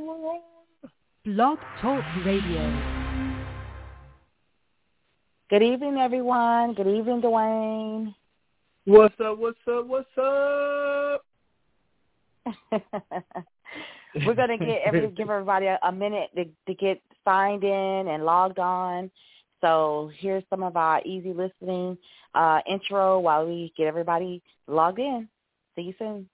Blog Talk Radio. Good evening, everyone. Good evening, Dwayne. What's up? What's up? What's up? We're gonna give everybody a minute to get signed in and logged on. So here's some of our easy listening intro while we get everybody logged in. See you soon.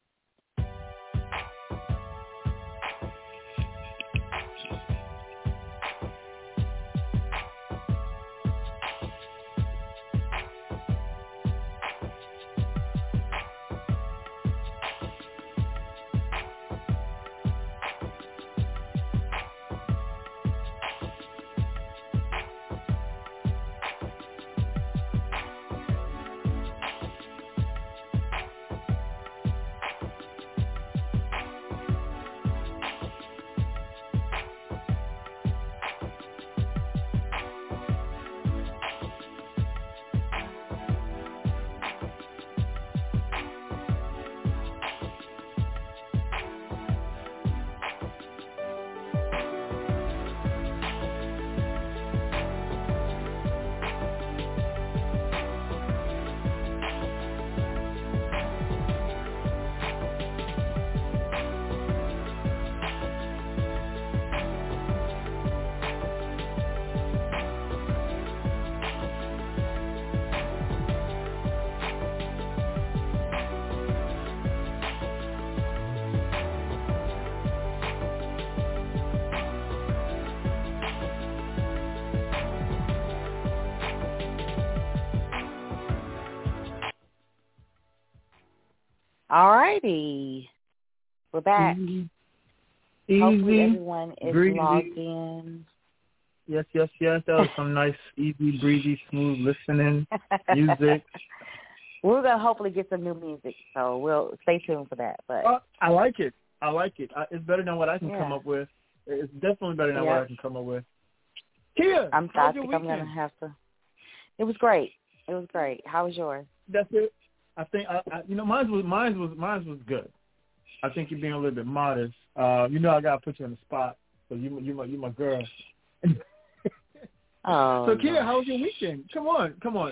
All righty. We're back. Easy. Hopefully everyone is breezy. logged in. Yes. That was some nice, easy, breezy, smooth listening music. We're going to hopefully get some new music, so we'll stay tuned for that. But I like it. It's better than what I can come up with. It's definitely better than what I can come up with. Kia, I'm how's your going weekend? to have to. It was great. How was yours? That's it. I think mine was good. I think you're being a little bit modest. I gotta put you on the spot. So you my girl. Oh. So Kia, how was your weekend? Come on.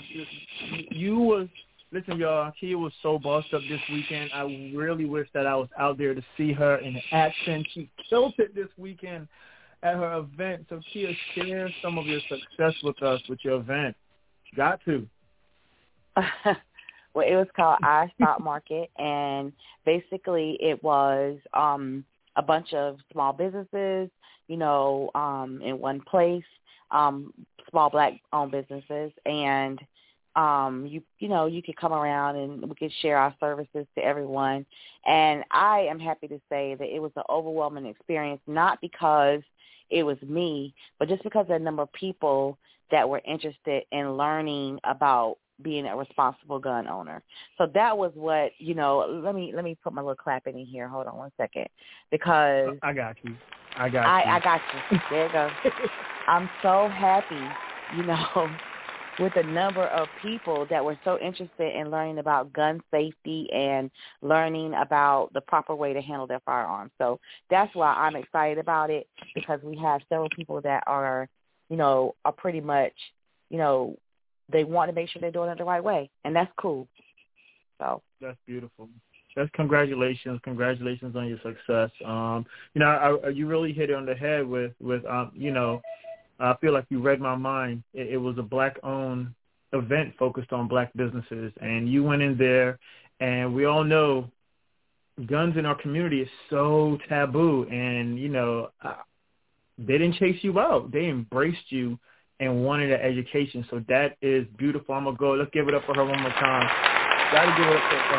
Listen, y'all. Kia was so bossed up this weekend. I really wish that I was out there to see her in action. She killed it this weekend at her event. So Kia, share some of your success with us with your event. Got to. Well, it was called iStock Market, and basically it was a bunch of small businesses, in one place, small Black-owned businesses, and you could come around and we could share our services to everyone. And I am happy to say that it was an overwhelming experience, not because it was me, but just because of the number of people that were interested in learning about being a responsible gun owner. So that was what, let me put my little clap in here. Hold on one second. Because I got you. I got you. There you go. I'm so happy, with the number of people that were so interested in learning about gun safety and learning about the proper way to handle their firearms. So that's why I'm excited about it, because we have several people that are pretty much, they want to make sure they're doing it the right way, and that's cool. So that's beautiful. That's congratulations on your success. You really hit it on the head with I feel like you read my mind. It was a Black-owned event focused on Black businesses, and you went in there, and we all know guns in our community is so taboo, and they didn't chase you out. They embraced you and wanted an education. So that is beautiful. I'm going to go. Let's give it up for her one more time. Got to give it up for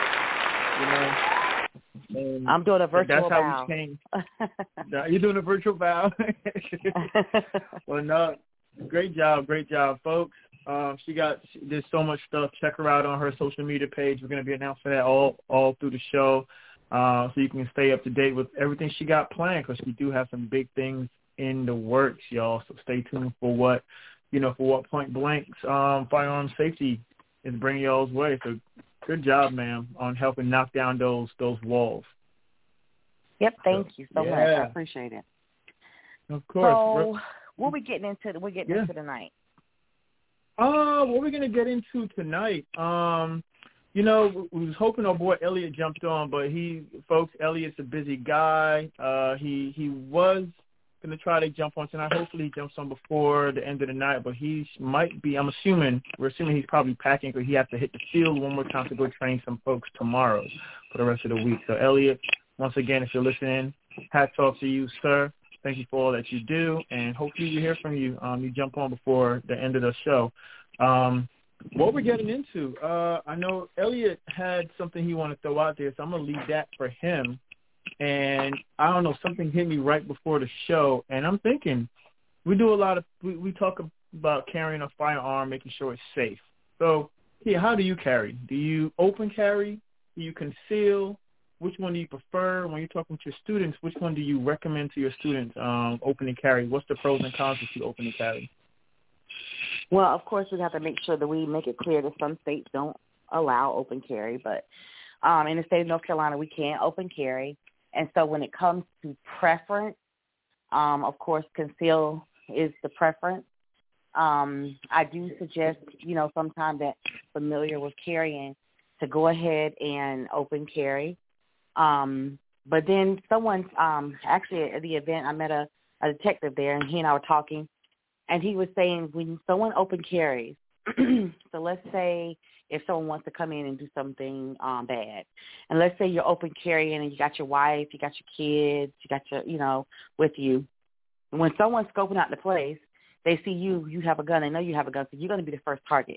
her. And I'm doing a virtual bow. That's how we came. You're doing a virtual bow? Well, no. Great job, folks. There's so much stuff. Check her out on her social media page. We're going to be announcing that all through the show, so you can stay up to date with everything she got planned, because we do have some big things in the works, y'all. So stay tuned for what Point Blank's firearm safety is bringing y'all's way. So good job, ma'am, on helping knock down those walls. Yep, thank you so much. I appreciate it. Of course. So, what are we getting into? We're getting into tonight. What we're gonna get into tonight. We was hoping our boy Elliot jumped on, but Elliot's a busy guy. He was gonna try to jump on tonight. Hopefully, he jumps on before the end of the night. But he might be. We're assuming he's probably packing because he has to hit the field one more time to go train some folks tomorrow for the rest of the week. So, Elliot, once again, if you're listening, hats off to you, sir. Thank you for all that you do, and hopefully we hear from you. You jump on before the end of the show. What we're getting into, I know Elliot had something he wanted to throw out there, so I'm going to leave that for him. And I don't know, something hit me right before the show, and I'm thinking we talk about carrying a firearm, making sure it's safe. So, how do you carry? Do you open carry? Do you conceal? Which one do you prefer? When you're talking to your students, which one do you recommend to your students, open and carry? What's the pros and cons to open and carry? Well, of course, we have to make sure that we make it clear that some states don't allow open carry, but in the state of North Carolina, we can open carry. And so when it comes to preference, of course, conceal is the preference. I do suggest, sometime that familiar with carrying to go ahead and open carry. But then someone, actually at the event, I met a detective there, and he and I were talking, and he was saying when someone open carries, so let's say if someone wants to come in and do something bad, and let's say you're open carrying and you got your wife, you got your kids, you got your, with you. When someone's scoping out the place, they see you have a gun, they know you have a gun, so you're going to be the first target.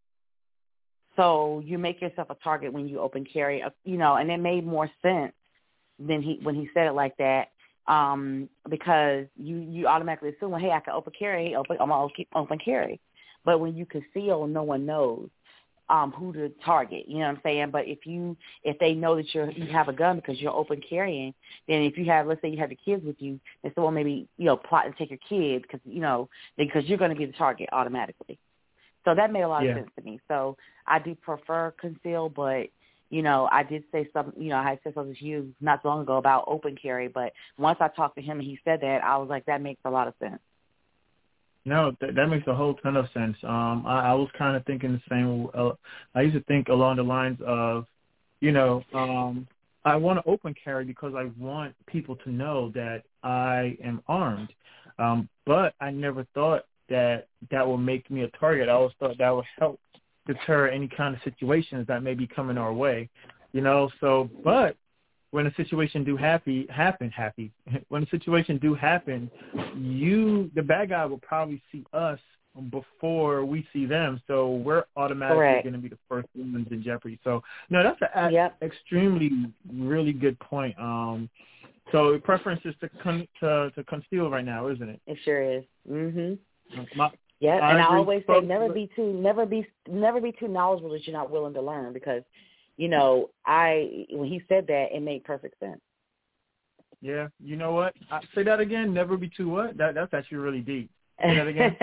So you make yourself a target when you open carry, and it made more sense than when he said it like that, because you automatically assume, well, hey, I can open carry, I'm going to keep open carry. But when you conceal, no one knows who to target, you know what I'm saying? But if they know that you have a gun because you're open carrying, then if let's say you have the kids with you, then someone maybe, plot to take your kids because you're going to be the target automatically. So that made a lot of sense to me. So I do prefer conceal, but, I did say something, I had said something to you not so long ago about open carry, but once I talked to him and he said that, I was like, that makes a lot of sense. No, that makes a whole ton of sense. I was kind of thinking the same. I used to think along the lines of, I want to open carry because I want people to know that I am armed. But I never thought that will make me a target. I always thought that would help deter any kind of situations that may be coming our way, So, but when a situation do happen, when a situation do happen, the bad guy will probably see us before we see them. So we're automatically going to be the first ones in jeopardy. So, no, that's an extremely really good point. So the preference is to conceal right now, isn't it? It sure is. Mhm. And I always say never be too knowledgeable that you're not willing to learn, because when he said that, it made perfect sense. Yeah, you know what? Say that again. Never be too what? That's actually really deep. Say that again.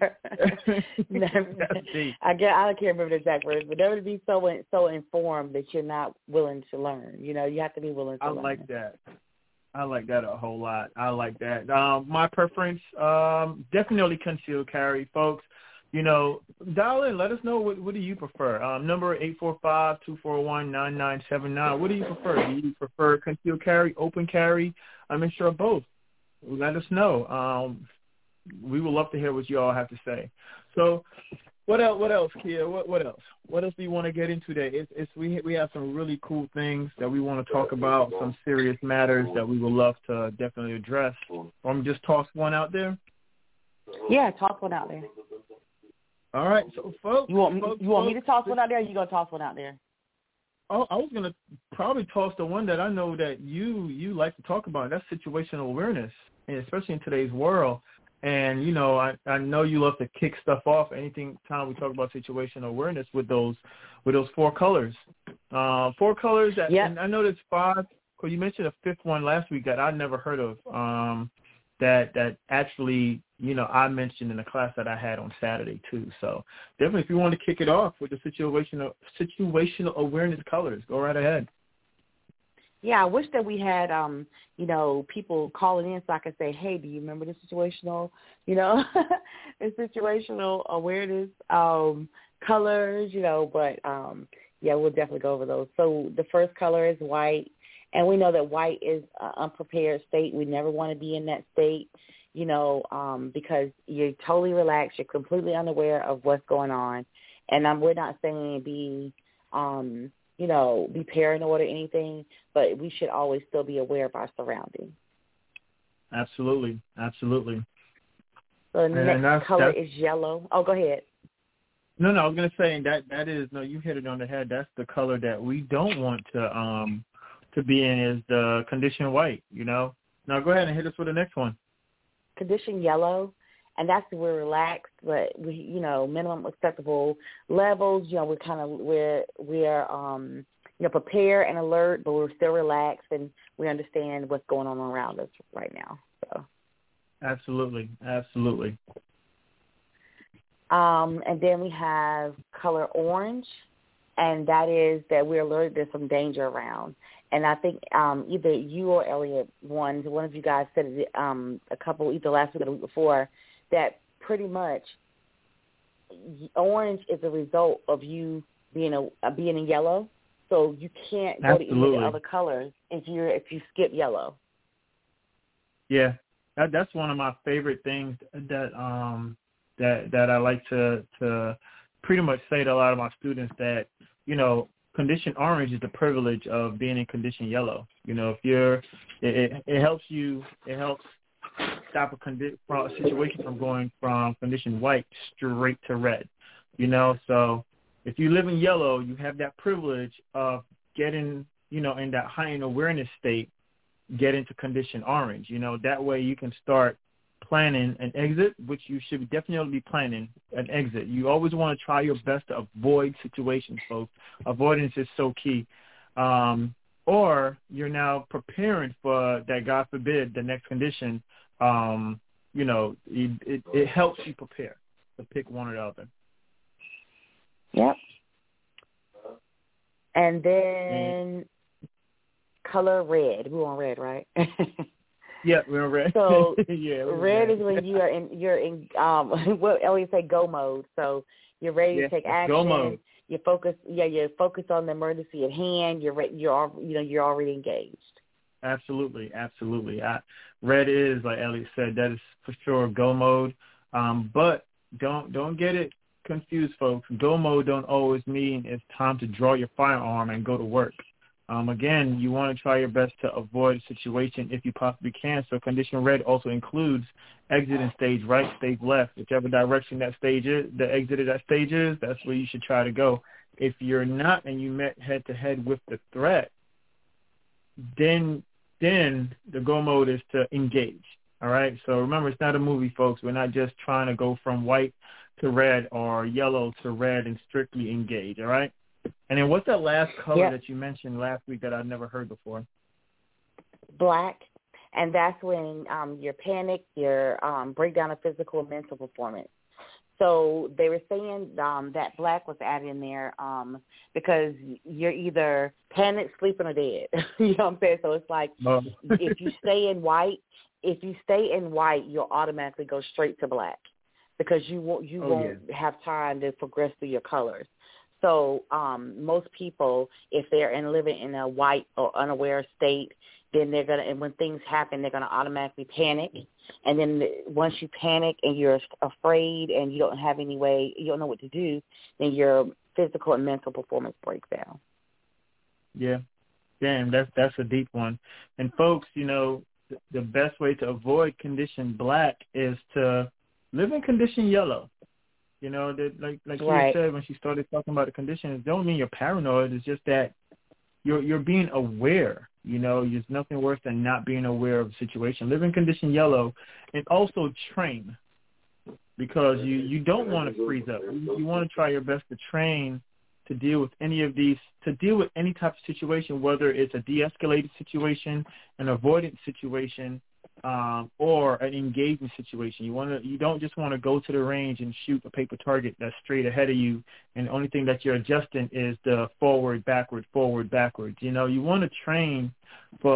never. That's deep. I can't remember the exact words, but never to be so informed that you're not willing to learn. You have to be willing to learn. I like that. I like that a whole lot. I like that. My preference, definitely concealed carry, folks. Dial in. Let us know what do you prefer. Number 845-241-9979. What do you prefer? Do you prefer concealed carry, open carry? I'm sure of both. Let us know. We would love to hear what you all have to say. So, what else, Kia? What else? What else do you want to get into today? We have some really cool things that we want to talk about, some serious matters that we would love to definitely address. Want me to just toss one out there? Yeah, toss one out there. All right, so folks. You want me to toss one out there, or you gonna toss one out there? Oh, I was gonna probably toss the one that I know that you like to talk about. That's situational awareness, and especially in today's world. And I know you love to kick stuff off anything time we talk about situational awareness with those 4 colors. 4 colors that, and I know there's 5. Because you mentioned a 5th one last week that I'd never heard of. That actually, I mentioned in the class that I had on Saturday too. So definitely, if you want to kick it off with the situational awareness colors, go right ahead. Yeah, I wish that we had, people calling in so I could say, hey, do you remember the situational, the situational awareness colors, but, we'll definitely go over those. So the first color is white, and we know that white is an unprepared state. We never want to be in that state, because you're totally relaxed. You're completely unaware of what's going on. And we're not saying be paranoid or anything, but we should always still be aware of our surroundings. Absolutely. Absolutely. So the next color is yellow. Oh, go ahead. No, I was going to say that is, no, you hit it on the head. That's the color that we don't want to be in, is the condition white, Now go ahead and hit us with the next one. Condition yellow. And that's we're relaxed, but we, minimum acceptable levels. We're prepared and alert, but we're still relaxed, and we understand what's going on around us right now. So, absolutely. And then we have color orange, and that is that we're alerted there's some danger around. And I think either you or Elliot, one of you guys said it either last week or the week before, that pretty much orange is a result of you being in yellow. So you can't go to any of the other colors if you skip yellow. Yeah, that's one of my favorite things that I like to pretty much say to a lot of my students, that condition orange is the privilege of being in condition yellow. It helps stop a situation from going from condition white straight to red. So if you live in yellow, you have that privilege of getting, in that heightened awareness state, get into condition orange. That way you can start planning an exit, which you should definitely be planning an exit. You always want to try your best to avoid situations, folks. Avoidance is so key. Or you're now preparing for that, God forbid, the next condition. It helps you prepare to pick one or the other. Yep. And then color red. We're on red, right? Yeah, we're on red. So yeah, red is when you're in what Elliot say, go mode. So you're ready to take action. Go mode. You're focused on the emergency at hand. You're already engaged. Absolutely. Red is, like Elliot said, that is for sure go mode. But don't get it confused, folks. Go mode don't always mean it's time to draw your firearm and go to work. Again, you want to try your best to avoid a situation if you possibly can. So condition red also includes exiting stage right, stage left. Whichever direction that stage is, the exit of that stage is, that's where you should try to go. If you're not and you met head-to-head with the threat, then the go mode is to engage. All right? So remember, it's not a movie, folks. We're not just trying to go from white to red or yellow to red and strictly engage. All right? And then what's that last color that you mentioned last week that I've never heard before? Black. And that's when you're panicked, you're breakdown of physical and mental performance. So they were saying that black was added in there because you're either panicked, sleeping, or dead. You know what I'm saying? So it's like if you stay in white, you'll automatically go straight to black because you won't have time to progress through your colors. So most people, if they're living in a white or unaware state, then they're gonna, and when things happen, they're gonna automatically panic. And then once you panic and you're afraid and you don't have any way, you don't know what to do, then your physical and mental performance breaks down. Yeah, damn, that's a deep one. And folks, the best way to avoid condition black is to live in condition yellow. That like she said when she started talking about the condition, it don't mean you're paranoid. It's just that you're being aware. There's nothing worse than not being aware of a situation. Live in condition yellow, and also train, because you don't want to freeze up. You want to try your best to train to deal with any type of situation, whether it's a de-escalated situation, an avoidance situation, or an engaging situation. You don't just want to go to the range and shoot a paper target that's straight ahead of you, and the only thing that you're adjusting is the forward, backward, forward, backwards. You know, you want to train for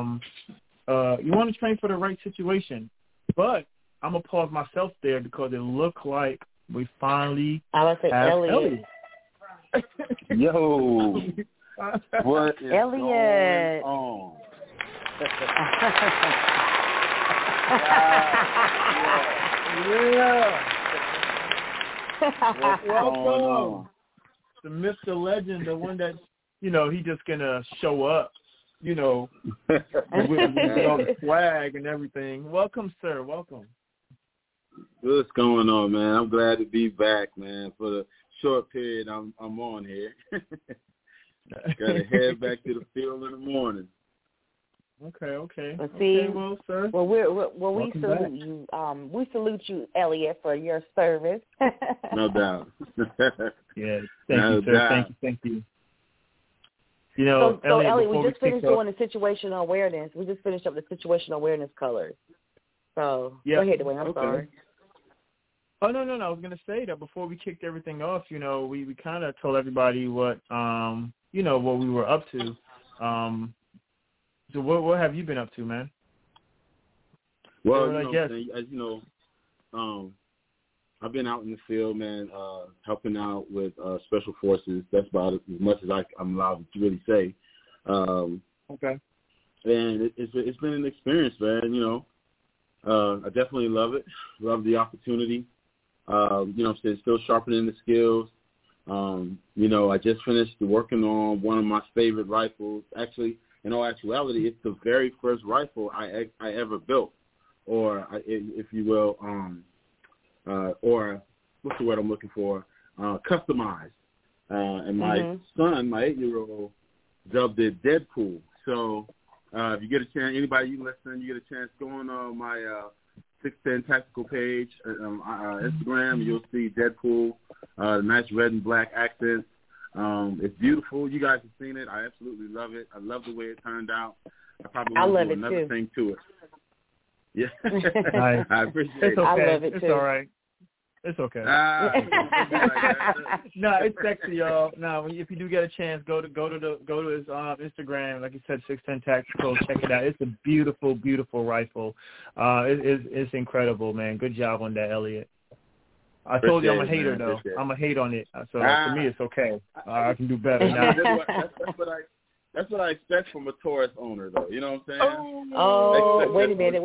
the right situation. But I'm gonna pause myself there because it looked like we finally have Elliot. Yo, what is Elliot. going on? Welcome. The myth, the legend, the one that, you know, he just gonna show up, you know, with all the swag and everything. Welcome, sir. Welcome. What's going on, man? I'm glad to be back, man, for the short period I'm on here. Gotta head back to the field in the morning. Okay. Well, see, okay, well, sir. Well, we salute you. We salute you, Elliot, for your service. No doubt. Yeah, thank you, sir. Doubt. Thank you. You know, so Elliot, we just finished doing the situational awareness. We just finished up the situational awareness colors. So yeah. Go ahead, Dwayne. I'm sorry. Oh, no. I was going to say that before we kicked everything off, you know, we kind of told everybody what, you know, what we were up to. So what have you been up to, man? Well, as you know, I've been out in the field, man, helping out with special forces. That's about as much as I'm allowed to really say. Okay. And it's been an experience, man. You know, I definitely love it. Love the opportunity. You know, still sharpening the skills. You know, I just finished working on one of my favorite rifles. Actually, in all actuality, it's the very first rifle I ever built, or if you will, or what's the word I'm looking for? Customized. And my son, my 8-year-old, dubbed it Deadpool. So if you get a chance, anybody you listen, you get a chance, go on my 610 Tactical page, Instagram, you'll see Deadpool, nice red and black accents. It's beautiful. You guys have seen it. I absolutely love it. I love the way it turned out. I probably want to do another thing to it. Yeah. Nice. I appreciate it's it. okay. I love it it's too. all right. It's okay. No, it's sexy, y'all. No, if you do get a chance, go to his Instagram. Like you said, 610 Tactical. Check it out. It's a beautiful, beautiful rifle. It's incredible, man. Good job on that, Elliot. I told you I'm a hater, though. I'm a hate on it. So for me, it's okay. I can do better now. That's what I expect from a Taurus owner, though. You know what I'm saying? Oh, wait a minute.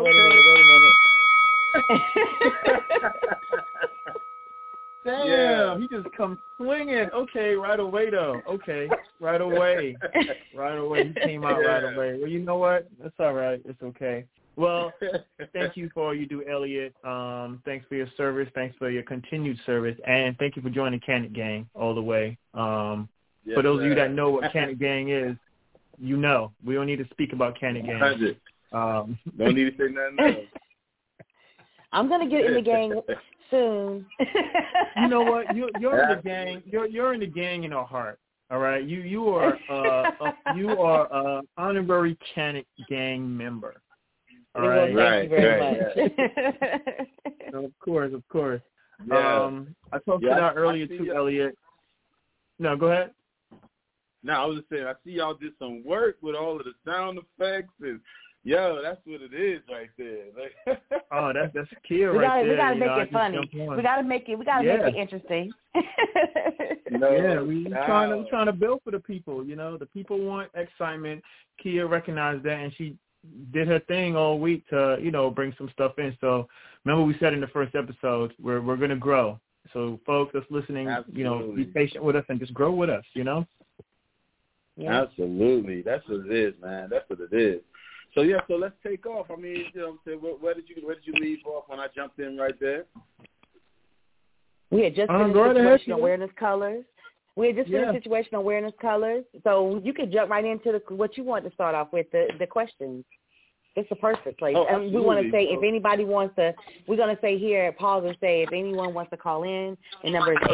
Damn, yeah. He just comes swinging. Okay, right away, though. Okay, right away. He came out right away. Well, you know what? That's all right. It's okay. Well, thank you for all you do, Elliot. Thanks for your service. Thanks for your continued service. And thank you for joining Can It Gang all the way. Yes, for those of you that know what Can It Gang is, you know. We don't need to speak about Can It Gang. Don't need to say nothing else. I'm going to get in the gang soon. You know what? You're in the gang. You're in the gang in our heart. All right. You are a honorary Can It Gang member. All right. Well, thank you very much. Of course. Yeah. I talked to that earlier too, Elliot. No, go ahead. No, I was just saying, I see y'all did some work with all of the sound effects, and that's what it is right there. Like, oh, that's key right there. We gotta make it funny. We gotta make it interesting. We're trying to build for the people. You know, the people want excitement. Kia recognized that, and she did her thing all week to, you know, bring some stuff in. So remember we said in the first episode, we're going to grow. So folks that's listening, Absolutely. You know, be patient with us and just grow with us, you know? Yeah. Absolutely. That's what it is, man. That's what it is. So, so let's take off. I mean, you know what I'm saying, where did you leave off when I jumped in right there? We had just finished situational awareness colors. Situational awareness colors. So you could jump right into what you want to start off with, the questions. It's a perfect place. Oh, and we want to say, if So, anybody wants to, we're going to say here at Pause and say, if anyone wants to call in, the number is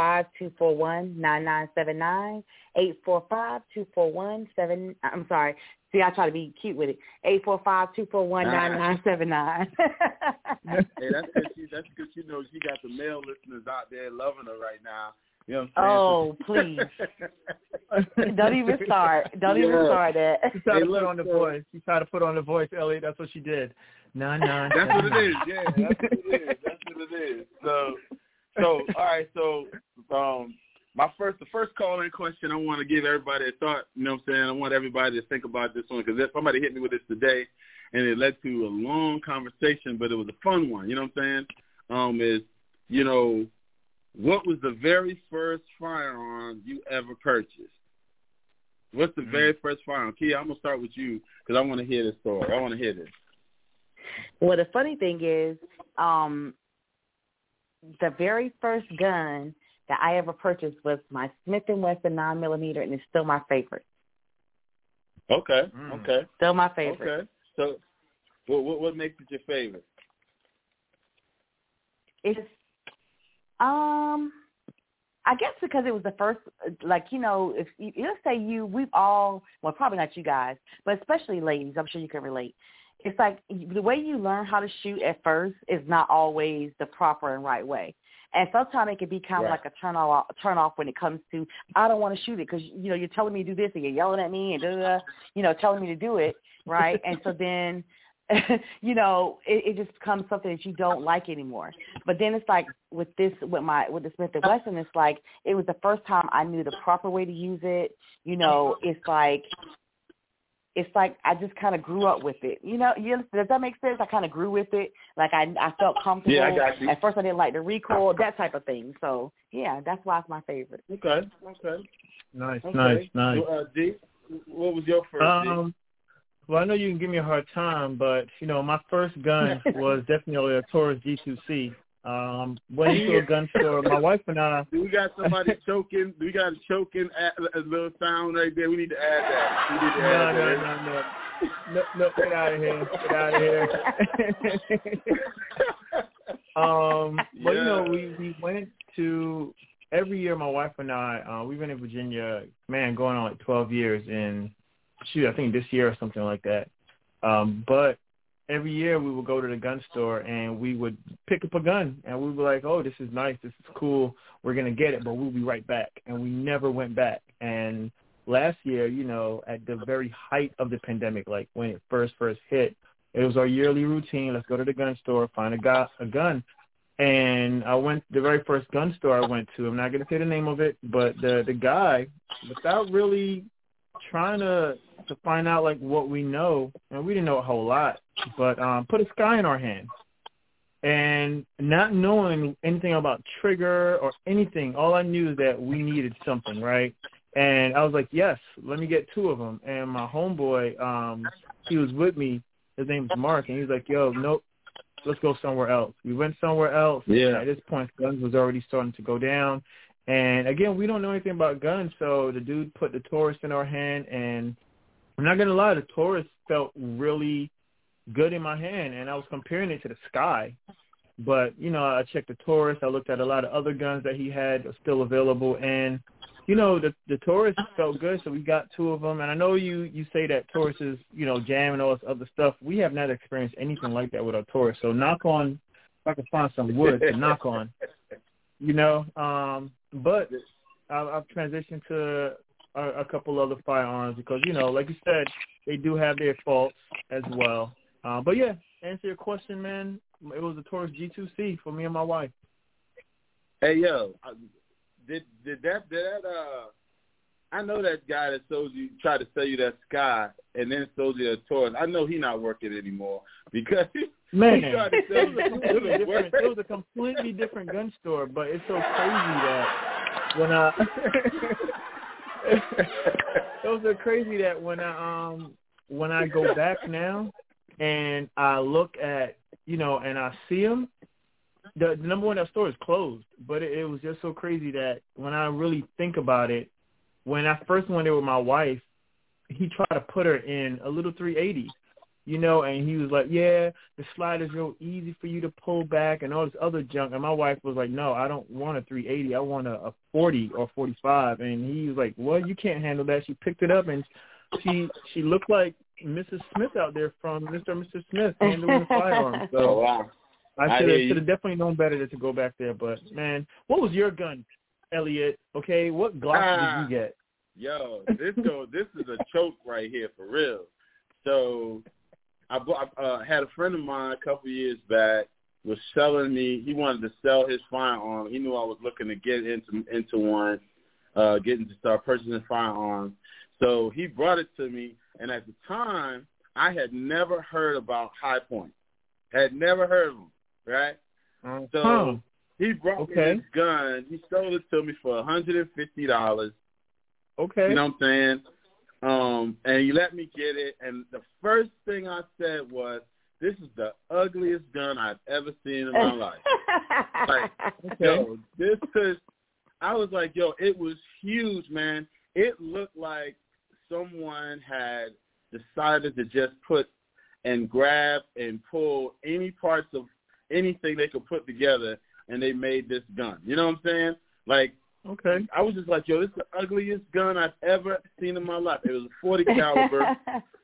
845-241-9979, 845-241-7, I'm sorry. See, I try to be cute with it. 845-241-9979. Hey, that's because she knows she got the male listeners out there loving her right now. You know what I'm saying? Oh, please. Don't even start. Don't even start that. She tried to put on the voice. She tried to put on the voice, Elliot. That's what she did. That's what it is. Yeah, that's what it is. So all right. So, the first call-in question, I want to give everybody a thought. You know what I'm saying? I want everybody to think about this one because somebody hit me with this today, and it led to a long conversation, but it was a fun one. You know what I'm saying? What was the very first firearm you ever purchased? What's the very first firearm? Kia, I'm going to start with you because I want to hear this story. I want to hear this. Well, the funny thing is, the very first gun that I ever purchased was my Smith & Wesson 9mm, and it's still my favorite. Okay. Still my favorite. Okay. So what makes it your favorite? It's I guess because it was the first, if let's say we've all, well, probably not you guys, but especially ladies, I'm sure you can relate. It's like the way you learn how to shoot at first is not always the proper and right way. And sometimes it can be kind of like a turn off when it comes to, I don't want to shoot it because, you're telling me to do this and you're yelling at me and, telling me to do it, right? And so then, it just becomes something that you don't like anymore. But then it's like with the Smith & Wesson, it's like it was the first time I knew the proper way to use it. It's like I just kind of grew up with it. Does that make sense? I kind of grew with it. Like I felt comfortable. Yeah, I got you. At first I didn't like the recoil, that type of thing. So, yeah, that's why it's my favorite. Okay. Nice. So, D, what was your first, D? Well, I know you can give me a hard time, but, my first gun was definitely a Taurus G2C. Went into a gun store. My wife and I. Do we got somebody choking? Do we got a choking a little sound right there? We need to add that. No. Get out of here. But, we went to, every year my wife and I, we've been in Virginia, going on like 12 years in, I think this year or something like that. But every year we would go to the gun store and we would pick up a gun and we would be like, oh, this is nice, this is cool, we're going to get it, but we'll be right back. And we never went back. And last year, at the very height of the pandemic, like when it first hit, it was our yearly routine. Let's go to the gun store, find a gun. And I went, the very first gun store I went to, I'm not going to say the name of it, but the guy, without really trying to find out like what we know, and we didn't know a whole lot, but put a Sky in our hand. And not knowing anything about trigger or anything, all I knew is that we needed something, right? And I was like, yes, let me get 2 of them. And my homeboy, he was with me, his name is Mark, and he was like, yo, nope, let's go somewhere else. We went somewhere else. Yeah. And at this point, guns was already starting to go down. And, again, we don't know anything about guns, so the dude put the Taurus in our hand, and I'm not going to lie, the Taurus felt really good in my hand, and I was comparing it to the Sky. But, I checked the Taurus. I looked at a lot of other guns that he had still available, and, the Taurus felt good, so we got 2 of them. And I know you say that Taurus is, jam and all this other stuff. We have not experienced anything like that with our Taurus, so knock on, if I can find some wood to knock on, But I've transitioned to a couple other firearms because, like you said, they do have their faults as well. But, yeah, to answer your question, man, it was a Taurus G2C for me and my wife. Hey, yo, did that I know that guy that tried to sell you that Sky and then sold you a Taurus. I know he's not working anymore because man, he tried to sell you it was a completely different gun store, but it's so crazy that when I it was so crazy that when I go back now and I look at and I see them, the number one, that store is closed. But it was just so crazy that when I really think about it, when I first went there with my wife, he tried to put her in a little 380, you know, and he was like, yeah, the slider's real easy for you to pull back and all this other junk. And my wife was like, no, I don't want a 380. I want a 40 or 45. And he was like, well, you can't handle that. She picked it up, and she looked like Mrs. Smith out there from Mr. and Mrs. Smith handling the firearm. So wow. I should have definitely known better to go back there. But, man, what was your gun, Elliot? Okay, what Glock did you get? Yo, this is a choke right here for real. So I had a friend of mine a couple years back was selling me. He wanted to sell his firearm. He knew I was looking to get into one, getting to start purchasing firearms. So he brought it to me, and at the time, I had never heard about High Point. Had never heard of them, right? So he brought me this gun. He sold it to me for $150. Okay. You know what I'm saying? And he let me get it, and the first thing I said was, this is the ugliest gun I've ever seen in my life. Like, yo, I was like, yo, it was huge, man. It looked like someone had decided to just put and grab and pull any parts of anything they could put together, and they made this gun. You know what I'm saying? Like, okay. I was just like, yo, this is the ugliest gun I've ever seen in my life. It was a 40 caliber.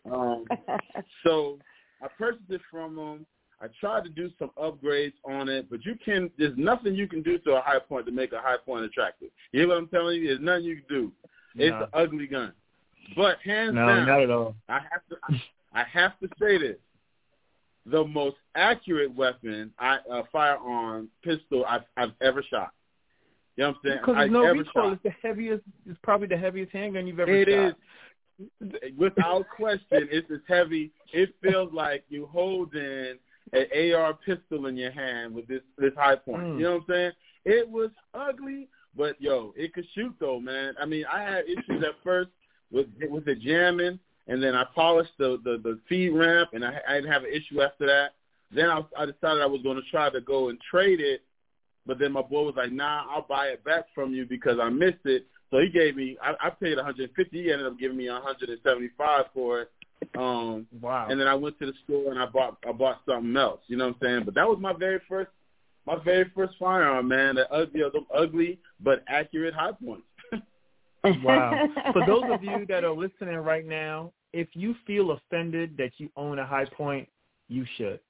So I purchased it from him. I tried to do some upgrades on it, but there's nothing you can do to a High Point to make a High Point attractive. You hear what I'm telling you? There's nothing you can do. It's an ugly gun. But hands down, not at all. I have to say this. The most accurate weapon, firearm, pistol I've ever shot. You know what I'm saying? Because there's no recoil. It's the heaviest. It's probably the heaviest handgun you've ever shot. It is. Without question, it's as heavy. It feels like you holding an AR pistol in your hand with this High Point. You know what I'm saying? It was ugly, but, yo, it could shoot, though, man. I mean, I had issues at first with the jamming, and then I polished the feed ramp, and I didn't have an issue after that. Then I decided I was going to try to go and trade it, but then my boy was like, nah, I'll buy it back from you because I missed it. So he gave me, I paid $150. He ended up giving me $175 for it. Wow. And then I went to the store and I bought something else. You know what I'm saying? But that was my very first firearm, man. The ugly but accurate High Points. Wow. For those of you that are listening right now, if you feel offended that you own a High Point, you should.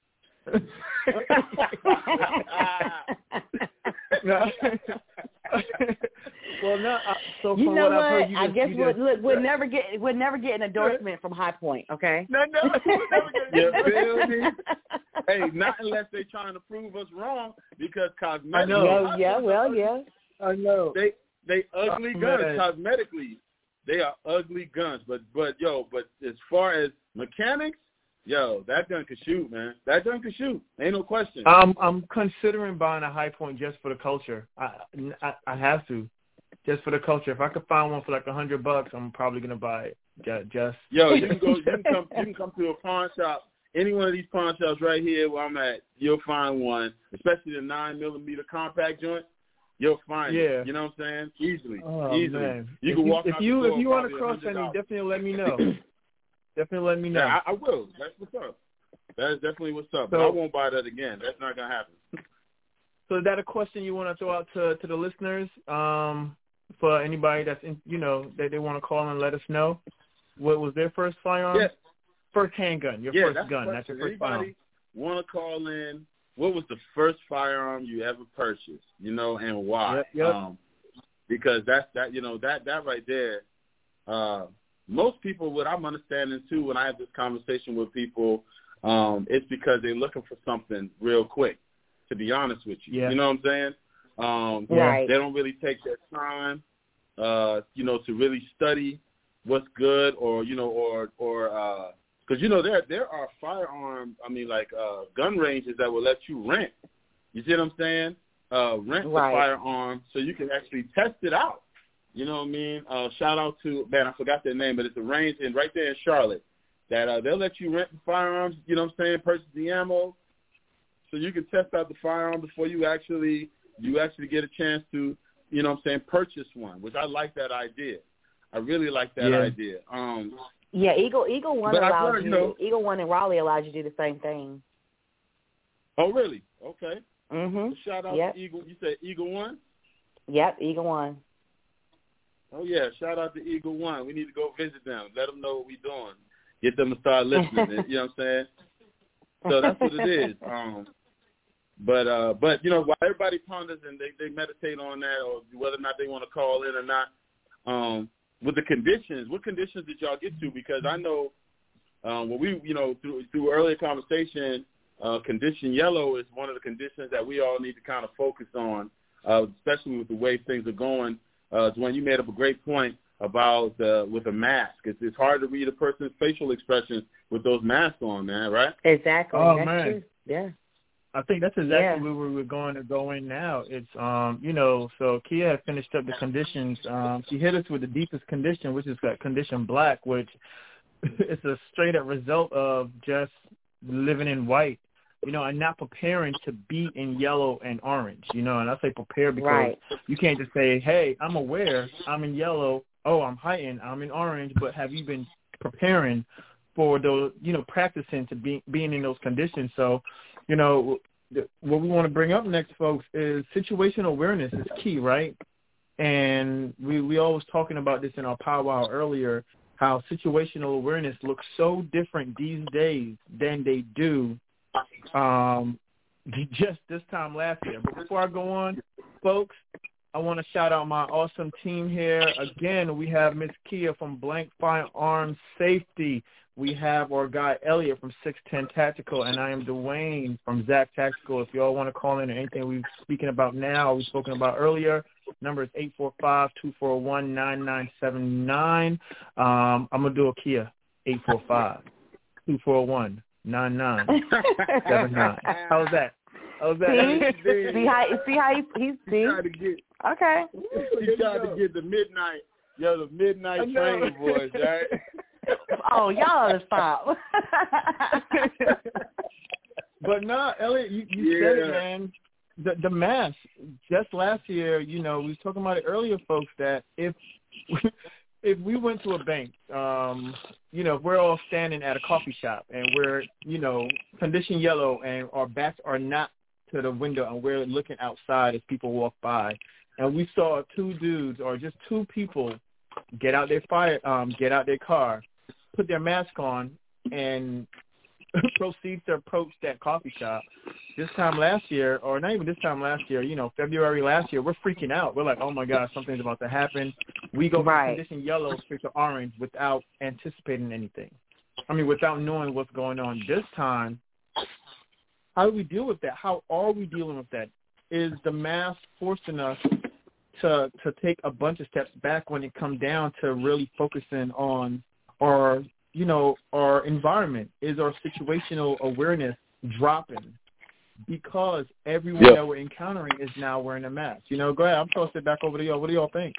Well, no. So you know what? I've heard, I guess we'll never get an endorsement from High Point. Okay. No. You feel me? Hey, not unless they're trying to prove us wrong, because cosmetically. I know. Yeah. I know. They ugly guns cosmetically. They are ugly guns, but as far as mechanics. Yo, that gun could shoot, man. That gun could shoot. Ain't no question. I'm considering buying a High Point just for the culture. I have to, just for the culture. If I could find one for like $100, I'm probably gonna buy it. Just. Yo, you can come to a pawn shop. Any one of these pawn shops right here where I'm at, you'll find one. Especially the 9mm compact joint. You'll find it. You know what I'm saying? Easily. Man. You can walk. If you want to cross any, definitely let me know. Definitely let me know. Yeah, I will. That's what's up. That is definitely what's up. But I won't buy that again. That's not going to happen. So is that a question you want to throw out to the listeners, for anybody that's that they want to call and let us know? What was their first firearm? Yes. First handgun. Your first gun. That's your first firearm. Anybody want to call in? What was the first firearm you ever purchased? And why? Yep. Because that right there. Most people, what I'm understanding, too, when I have this conversation with people, it's because they're looking for something real quick, to be honest with you. Yeah. You know what I'm saying? Right. They don't really take their time, to really study what's good or because, there are firearm, gun ranges that will let you rent. You see what I'm saying? Rent the firearm so you can actually test it out. You know what I mean? Shout out to, I forgot their name, but it's a range right there in Charlotte that they'll let you rent the firearms, you know what I'm saying, purchase the ammo so you can test out the firearm before you actually get a chance to, you know what I'm saying, purchase one, which I like that idea. I really like that idea. Yeah, Eagle One But allows learned, you. Eagle One in Raleigh allows you to do the same thing. Oh, really? Okay. Mhm. Shout out to Eagle. You said Eagle One? Yep, Eagle One. Oh yeah, shout out to Eagle One. We need to go visit them. Let them know what we're doing. Get them to start listening. You know what I'm saying? So that's what it is. But you know, while everybody ponders and they meditate on that, or whether or not they want to call in or not, with the conditions, what conditions did y'all get to? Because I know when we, you know, through earlier conversation, condition yellow is one of the conditions that we all need to kind of focus on, especially with the way things are going. When you made up a great point about with a mask. It's hard to read a person's facial expressions with those masks on, man, right? Exactly. Oh, that's man. true. Yeah. I think that's exactly where we're going to go in now. It's, you know, so Kia had finished up the conditions. She hit us with the deepest condition, which is that condition black, which is a straight-up result of just living in white, you know, and not preparing to be in yellow and orange, you know. And I say prepare because you can't just say, hey, I'm aware, I'm in yellow, oh, I'm heightened, I'm in orange, but have you been preparing for those, you know, practicing to being in those conditions? So, you know, what we want to bring up next, folks, is situational awareness is key, right? And we always talking about this in our powwow earlier, how situational awareness looks so different these days than they do just this time last year. But before I go on, folks, I want to shout out my awesome team here. Again, we have Miss Kia from Blank Firearms Safety. We have our guy Elliot from 610 Tactical, and I am Dwayne from Zach Tactical. If you all want to call in or anything we've speaking about now, we've spoken about earlier, number is 845-241-9979. I'm going to do a Kia, 845-241-9979. How's that? See how he's trying to get, okay. He tried to get the midnight train boys, right? Oh, y'all ought to stop. But no, Elliot, you said it, man. The mask. Just last year, you know, we was talking about it earlier, folks, that if we went to a bank, you know, if we're all standing at a coffee shop and we're, you know, condition yellow and our backs are not to the window and we're looking outside as people walk by, and we saw two dudes or just two people get out their car, put their mask on, and proceed to approach that coffee shop. This time last year, or not even this time last year, you know, February last year, we're freaking out. We're like, oh, my God, something's about to happen. We go from condition yellow straight to orange without anticipating anything. I mean, without knowing what's going on. This time, how do we deal with that? How are we dealing with that? Is the mask forcing us to take a bunch of steps back when it comes down to really focusing on our, you know, our environment? Is our situational awareness dropping because everyone that we're encountering is now wearing a mask? You know, go ahead. I'm tossing it back over to y'all. What do y'all think?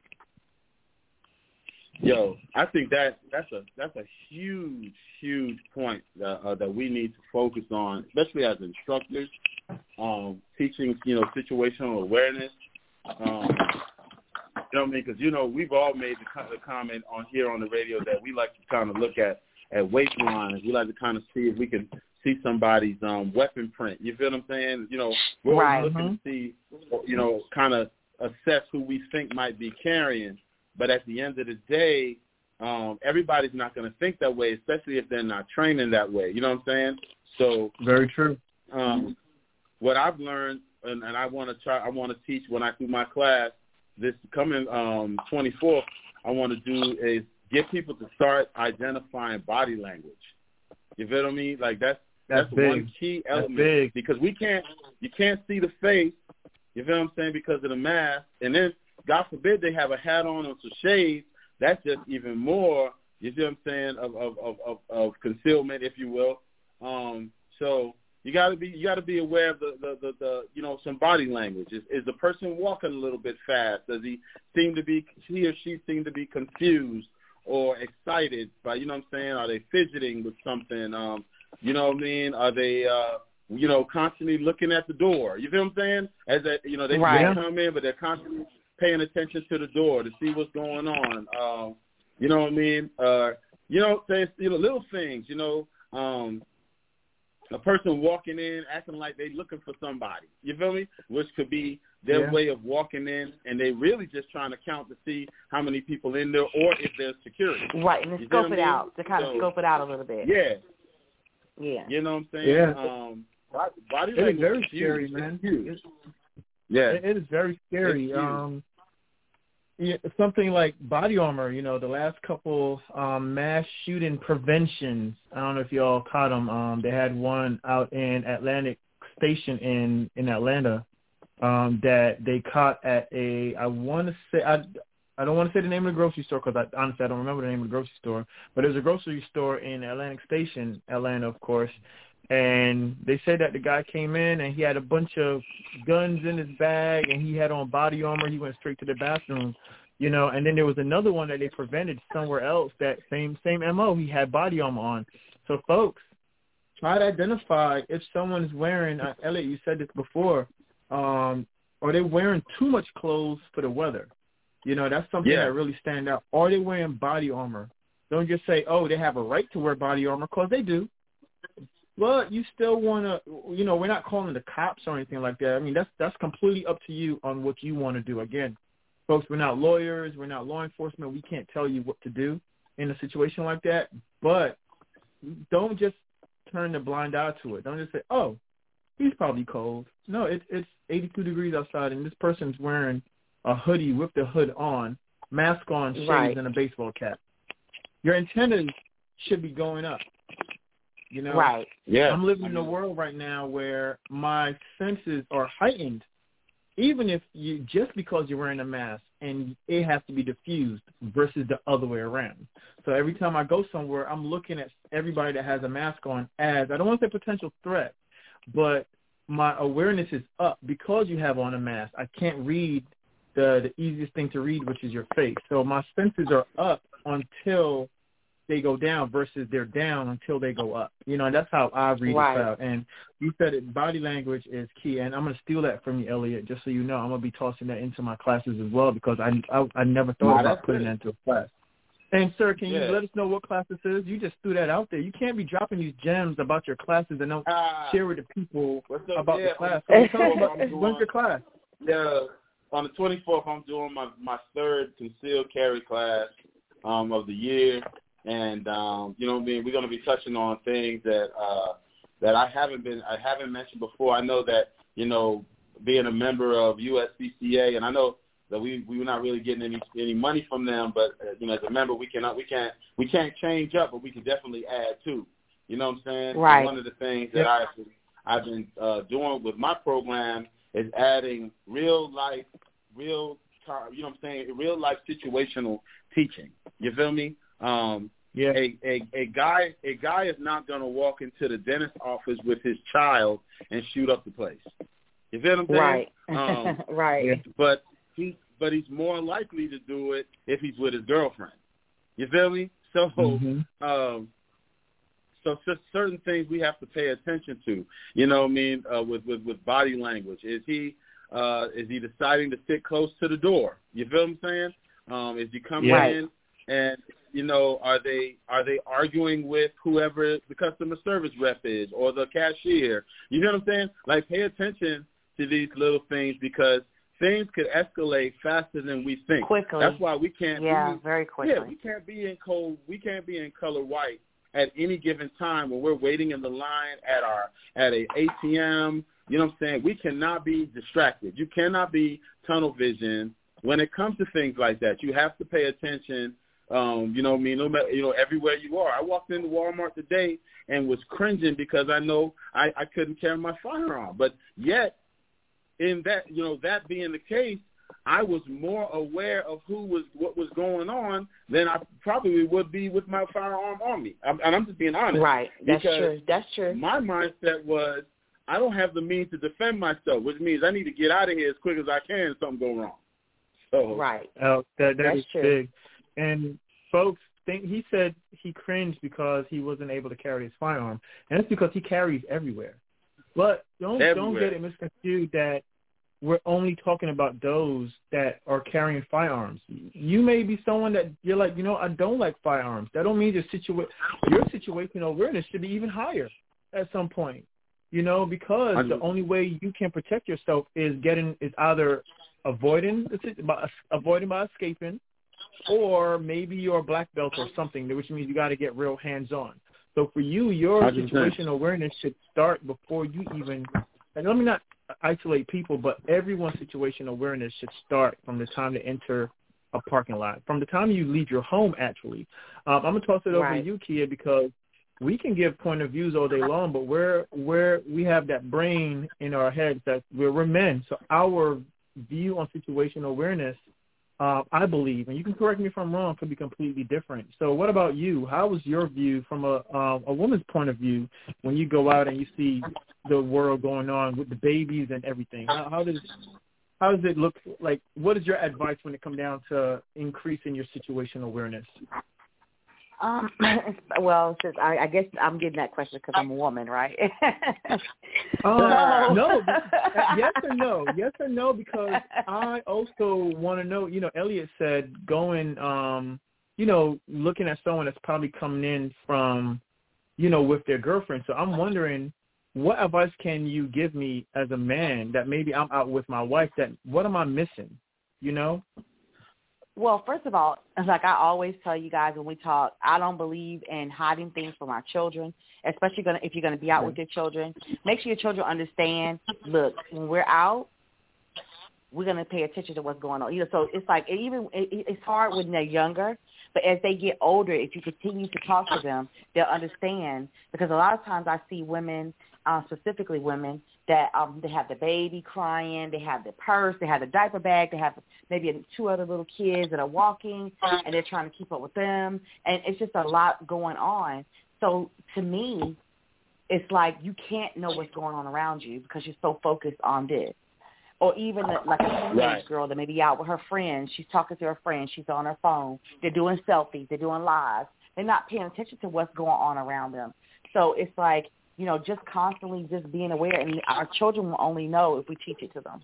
Yo, I think that's a huge point that we need to focus on, especially as instructors, teaching, you know, situational awareness. You know what I mean? Because, you know, we've all made the comment on here on the radio that we like to kind of look at waistlines. We like to kind of see if we can see somebody's weapon print. You feel what I'm saying? You know, we're looking to see, you know, kind of assess who we think might be carrying. But at the end of the day, everybody's not going to think that way, especially if they're not training that way. You know what I'm saying? So very true. What I've learned, and I want to teach when I do my class this coming 24th, I want to do is get people to start identifying body language. You feel what I mean? Like that's one key element, because you can't see the face. You feel what I'm saying? Because of the mask, and then God forbid they have a hat on or some shades. That's just even more. You see what I'm saying? Of concealment, if you will. So you got to be aware of the you know, some body language. Is the person walking a little bit fast? Does he or she seem to be confused or excited by, you know what I'm saying? Are they fidgeting with something? You know what I mean? Are they you know, constantly looking at the door? You feel what I'm saying? As that, you know, they come in, but they're constantly paying attention to the door to see what's going on. You know what I mean? there's little things. A person walking in acting like they looking for somebody. You feel me? Which could be their way of walking in, and they really just trying to count to see how many people in there, or if there's security. Right, and to scope it out, to kind of scope it out a little bit. Yeah. Yeah. You know what I'm saying? Yeah. Body it is very is scary, man. It is very scary. Something like body armor, the last couple mass shooting preventions, I don't know if you all caught them. They had one out in Atlantic Station in Atlanta that they caught at I don't want to say the name of the grocery store because honestly I don't remember the name of the grocery store, but there's a grocery store in Atlantic Station, Atlanta, of course. And they said that the guy came in and he had a bunch of guns in his bag and he had on body armor. He went straight to the bathroom, and then there was another one that they prevented somewhere else, that same MO. He had body armor on. So, folks, try to identify if someone's wearing, Elliot, you said this before, are they wearing too much clothes for the weather? That's something that really stands out. Are they wearing body armor? Don't just say, oh, they have a right to wear body armor, because they do. But you still want to, we're not calling the cops or anything like that. I mean, that's completely up to you on what you want to do. Again, folks, we're not lawyers. We're not law enforcement. We can't tell you what to do in a situation like that. But don't just turn the blind eye to it. Don't just say, oh, he's probably cold. No, it's 82 degrees outside, and this person's wearing a hoodie with the hood on, mask on, shades, and a baseball cap. Your antennas should be going up. Right. Yeah. I'm living in a world right now where my senses are heightened, even if just because you're wearing a mask, and it has to be diffused versus the other way around. So every time I go somewhere, I'm looking at everybody that has a mask on as, I don't want to say potential threat, but my awareness is up because you have on a mask. I can't read the easiest thing to read, which is your face. So my senses are up until they go down versus they're down until they go up. And that's how I read it out. And you said it, body language is key. And I'm going to steal that from you, Elliot, just so you know. I'm going to be tossing that into my classes as well, because I never thought about putting that into a class. And, sir, can you let us know what class this is? You just threw that out there. You can't be dropping these gems about your classes and don't share with the people about the class. So tell us about, when's your class? Yeah, on the 24th, I'm doing my third concealed carry class of the year. And we're going to be touching on things that I haven't mentioned before. I know that being a member of USCCA, and I know that we were not really getting any money from them, but as a member we can't change up, but we can definitely add to. You know what I'm saying? Right. One of the things that I've been doing with my program is adding real life situational teaching. You feel me? A guy is not going to walk into the dentist's office with his child and shoot up the place. You feel what I'm saying? Right. Right. But he's more likely to do it if he's with his girlfriend. You feel me? So so certain things we have to pay attention to. You know what I mean? With body language, is he deciding to sit close to the door? You feel what I'm saying? Is he coming in and are they arguing with whoever the customer service rep is or the cashier? You know what I'm saying? Like, pay attention to these little things, because things could escalate faster than we think. Quickly. That's why we can't. Very quickly. Yeah, we can't be in cold. We can't be in color white at any given time when we're waiting in the line at a ATM. You know what I'm saying? We cannot be distracted. You cannot be tunnel vision when it comes to things like that. You have to pay attention. You know what I mean? No matter, everywhere you are. I walked into Walmart today and was cringing because I know I couldn't carry my firearm. But yet, in that, that being the case, I was more aware of what was going on than I probably would be with my firearm on me. And I'm just being honest. Right. That's true. That's true. My mindset was, I don't have the means to defend myself, which means I need to get out of here as quick as I can if something goes wrong. So, right. That's is true. Big. And folks he said he cringed because he wasn't able to carry his firearm, and it's because he carries everywhere. But don't get it misconstrued that we're only talking about those that are carrying firearms. You may be someone that you're like, I don't like firearms. That don't mean your situational awareness should be even higher at some point, because the only way you can protect yourself is either avoiding by escaping, or maybe you're a black belt or something, which means you got to get real hands-on. So for you, your 100%. Situational awareness should start before you even, and let me not isolate people, but everyone's situational awareness should start from the time they enter a parking lot, from the time you leave your home, actually. I'm going to toss it over to you, Kia, because we can give point of views all day long, but we have that brain in our heads that we're men. So our view on situational awareness, I believe, and you can correct me if I'm wrong, could be completely different. So what about you? How was your view from a woman's point of view when you go out and you see the world going on with the babies and everything? How does it look like? What is your advice when it comes down to increasing your situational awareness? Well, since I guess I'm getting that question because I'm a woman, right? No. Yes or no, because I also want to know, Elliot said going, looking at someone that's probably coming in from, with their girlfriend. So I'm wondering, what advice can you give me as a man that maybe I'm out with my wife, that what am I missing, Well, first of all, like I always tell you guys when we talk, I don't believe in hiding things from our children, especially if you're going to be out with your children. Make sure your children understand, look, when we're out, we're going to pay attention to what's going on. So it's like it's hard when they're younger, but as they get older, if you continue to talk to them, they'll understand. Because a lot of times I see women, specifically women, that they have the baby crying, they have the purse, they have the diaper bag, they have maybe 2 other little kids that are walking, and they're trying to keep up with them, and it's just a lot going on. So to me, it's like you can't know what's going on around you because you're so focused on this. Or even like a teenage girl that may be out with her friends, she's talking to her friends, she's on her phone, they're doing selfies, they're doing lives, they're not paying attention to what's going on around them. So it's like, just constantly just being aware, and our children will only know if we teach it to them.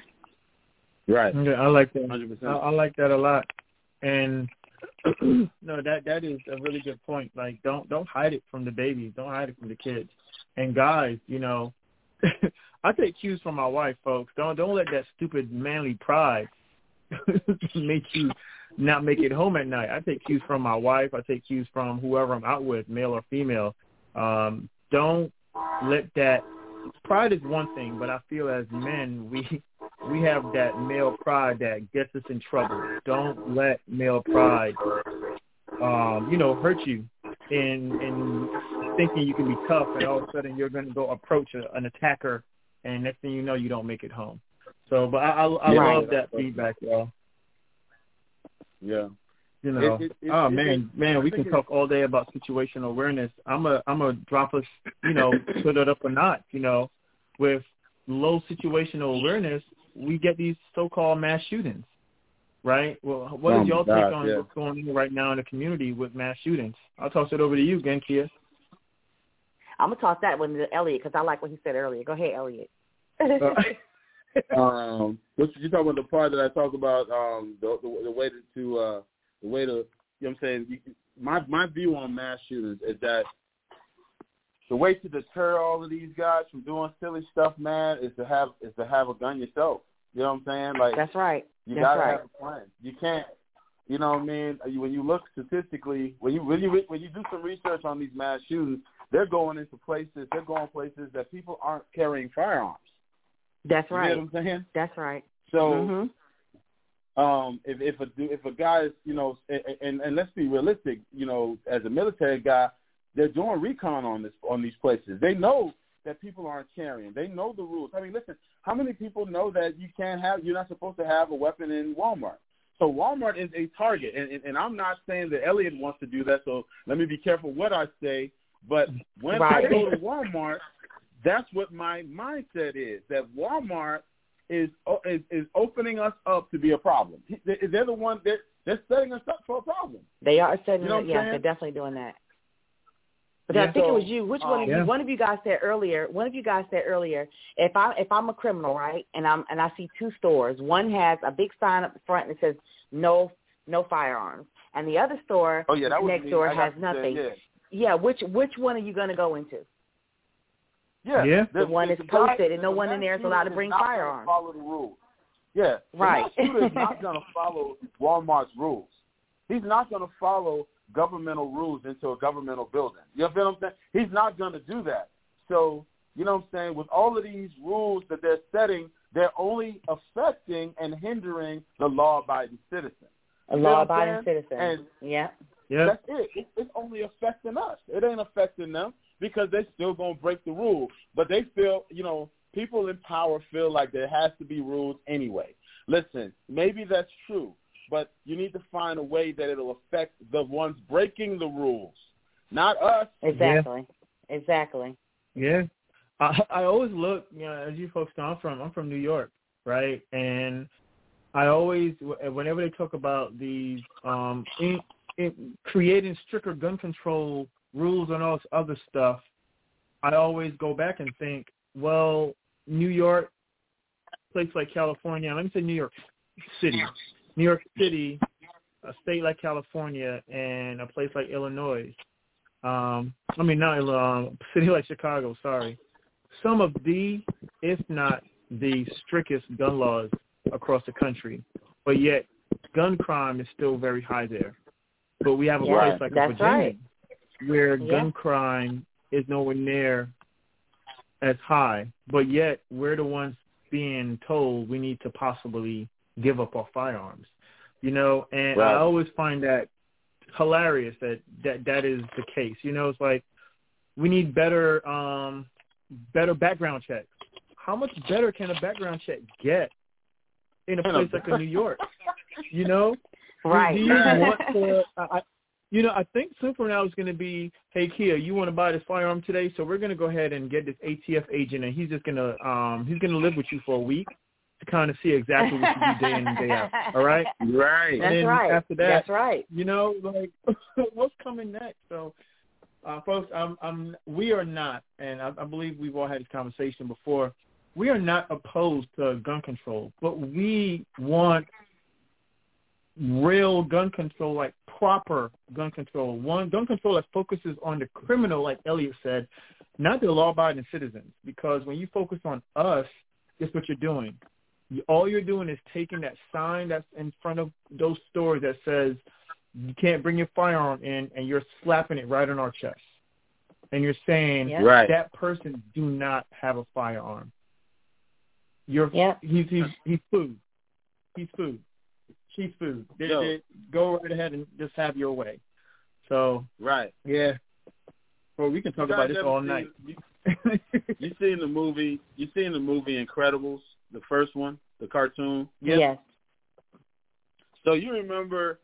Right. Okay, I like that. 100%. I like that a lot. And no, that is a really good point. Like, don't hide it from the babies. Don't hide it from the kids. And guys, I take cues from my wife, folks. Don't let that stupid manly pride make you not make it home at night. I take cues from my wife. I take cues from whoever I'm out with, male or female. Don't let that – pride is one thing, but I feel as men we have that male pride that gets us in trouble. Don't let male pride, hurt you in thinking you can be tough, and all of a sudden you're going to go approach an attacker, and next thing you know, you don't make it home. So, but I love that feedback, y'all. Yeah. Man, we can talk all day about situational awareness. I'm a drop us, put it up a notch, with low situational awareness, we get these so-called mass shootings, right? Well, what is y'all take on what's going on right now in the community with mass shootings? I'll toss it over to you again, Kia. I'm going to toss that one to Elliot because I like what he said earlier. Go ahead, Elliot. What you talking about, the part that I talked about, the way to you know what I'm saying? My view on mass shootings is that the way to deter all of these guys from doing silly stuff, man, is to have a gun yourself. You know what I'm saying? Like, that's right. You gotta have a plan. You can't. You know what I mean? When you look statistically, when you do some research on these mass shootings, they're going places that people aren't carrying firearms. That's right. You know what I'm saying? That's right. So, if a guy is, and let's be realistic, as a military guy, they're doing recon on these places. They know that people aren't carrying. They know the rules. I mean, listen, how many people know that you're not supposed to have a weapon in Walmart? So Walmart is a target, and I'm not saying that Elliot wants to do that, so let me be careful what I say. But when I go to Walmart, that's what my mindset is, that Walmart is opening us up to be a problem. They're the ones they're setting us up for a problem. They are setting they're definitely doing that. But I think it was you. Which one of you? One of you guys said earlier. If I'm a criminal, right, and I see two stores. One has a big sign up front that says no firearms, and the other store next door has nothing. Yeah. Which one are you going to go into? Yeah. The one that's posted and no one in there is allowed to bring firearms. Follow the rules. Yeah. Right. The shooter is not going to follow Walmart's rules. He's not going to follow governmental rules into a governmental building. You know what I'm saying? He's not going to do that. So, you know what I'm saying? With all of these rules that they're setting, they're only affecting and hindering the law-abiding citizen. A law-abiding citizen. And that's it. It's only affecting us. It ain't affecting them because they're still going to break the rule. But they feel, people in power feel like there has to be rules anyway. Listen, maybe that's true. But you need to find a way that it'll affect the ones breaking the rules, not us. Exactly. Yeah. I always look, as you folks know, I'm from New York, right? And I always, whenever they talk about these creating stricter gun control rules and all this other stuff, I always go back and think, well, New York, place like California, let me say New York City, a state like California, and a place like Illinois. City like Chicago, sorry. Some of the, if not the strictest gun laws across the country, but yet gun crime is still very high there. But we have a place like Virginia where gun crime is nowhere near as high, but yet we're the ones being told we need to possibly give up our firearms, and I always find that hilarious that is the case. It's like we need better background checks. How much better can a background check get in a place like New York? Right. Do you want to? I think Super now is going to be, hey Kia, you want to buy this firearm today? So we're going to go ahead and get this ATF agent, and he's just going to live with you for a week to kind of see exactly what you do day in and day out. All right? Right. And then after that, that's right. What's coming next? So, folks, we are not, and I believe we've all had this conversation before, we are not opposed to gun control, but we want real gun control, like proper gun control. Gun control that focuses on the criminal, like Elliot said, not the law-abiding citizens, because when you focus on us, guess what you're doing? All you're doing is taking that sign that's in front of those stores that says you can't bring your firearm in, and you're slapping it right on our chest. And you're saying that person do not have a firearm. He's food. He's food. She's food. Go right ahead and just have your way. So yeah. Well, we can talk about this all night. You seen the movie Incredibles, the first one, the cartoon? Yes. So you remember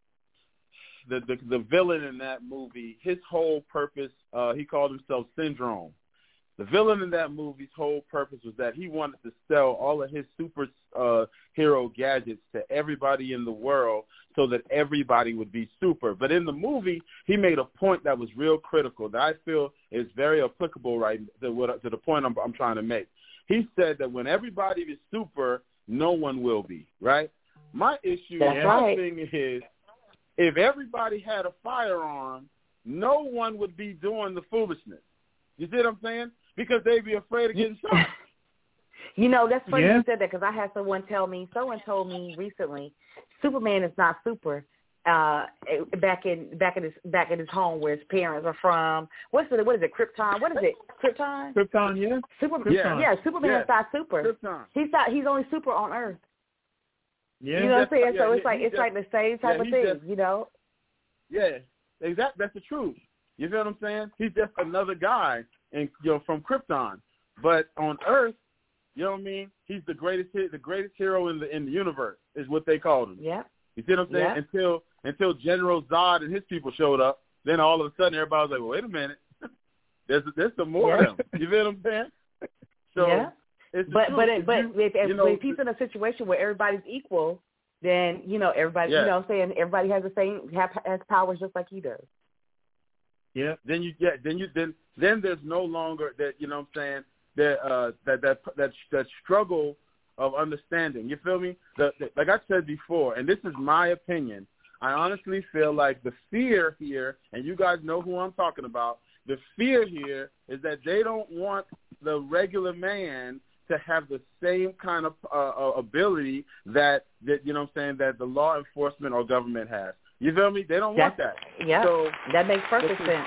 the villain in that movie, his whole purpose, he called himself Syndrome. The villain in that movie's whole purpose was that he wanted to sell all of his super hero gadgets to everybody in the world so that everybody would be super. But in the movie, he made a point that was real critical that I feel is very applicable to the point I'm trying to make. He said that when everybody is super, no one will be, right? My issue, thing is, if everybody had a firearm, no one would be doing the foolishness. You see what I'm saying? Because they'd be afraid of getting shot. That's funny you said that, because I had someone told me recently, Superman is not super. Back in his home where his parents are from. What is it? Krypton? What is it? Krypton? Krypton, yeah. Superman is not super. Krypton. He's only super on Earth. Yeah. You know what I'm saying? So it's like the same type of thing, Yeah, exactly. That's the truth. You know what I'm saying? He's just another guy, from Krypton. But on Earth, you know what I mean? He's the greatest hero in the universe is what they called him. Yeah. You see what I'm saying? Yeah. Until General Zod and his people showed up, then all of a sudden everybody was like, well, wait a minute, there's some more of them. You know what I'm saying? So it's if he's in a situation where everybody's equal, then everybody, everybody has has powers just like he does. Yeah. Then there's no longer that, you know what I'm saying, that struggle of understanding. You feel me? Like I said before, and this is my opinion, I honestly feel like the fear here, and you guys know who I'm talking about, the fear here is that they don't want the regular man to have the same kind of ability that you know what I'm saying, that the law enforcement or government has. You feel me? They don't want that. Yeah, so that makes perfect sense.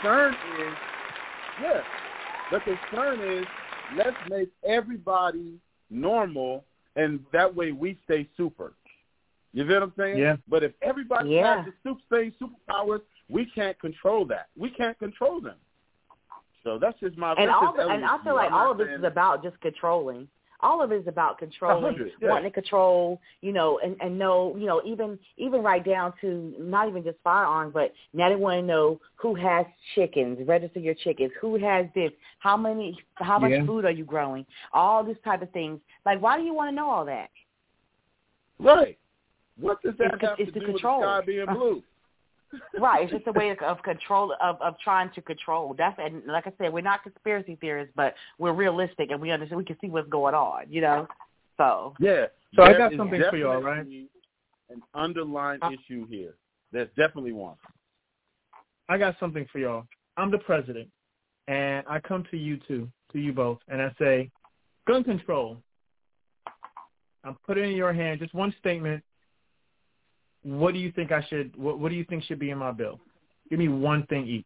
The concern is let's make everybody normal, and that way we stay super. You feel what I'm saying? Yeah. But if everybody has the same superpowers, we can't control that. We can't control them. So that's just my. And I feel like all of this is about just controlling. All of it is about controlling, wanting to control, you know, and know, you know, even right down to not even just firearms, but now they want to know who has chickens, register your chickens, who has this, how much food are you growing, all this type of things. Like, why do you want to know all that? Right. What does that have to do with the sky being blue? Right, it's just a way of control, of trying to control. And like I said, we're not conspiracy theorists, but we're realistic and we understand. We can see what's going on, you know. So So I got something for y'all, right? An underlying issue here. There's definitely one. I got something for y'all. I'm the president, and I come to you both, and I say, gun control. I'm putting it in your hand. Just one statement. What do you think what do you think should be in my bill? Give me one thing each.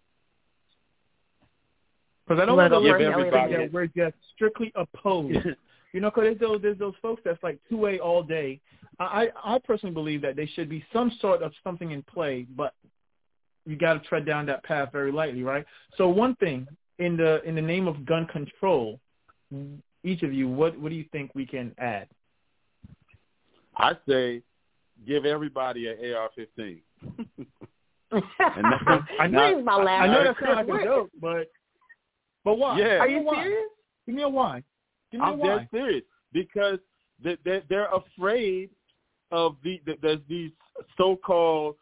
Because I don't want to give everybody that we're just strictly opposed. You know, because there's those folks that's like 2A all day. I personally believe that there should be some sort of something in play, but you got to tread down that path very lightly, right? So one thing, in the name of gun control, each of you, what do you think we can add? I say, give everybody an AR-15. I know that sounds like a joke, but why? Yeah. Are you serious? Give me a why. I'm dead serious because they're afraid of there's these so-called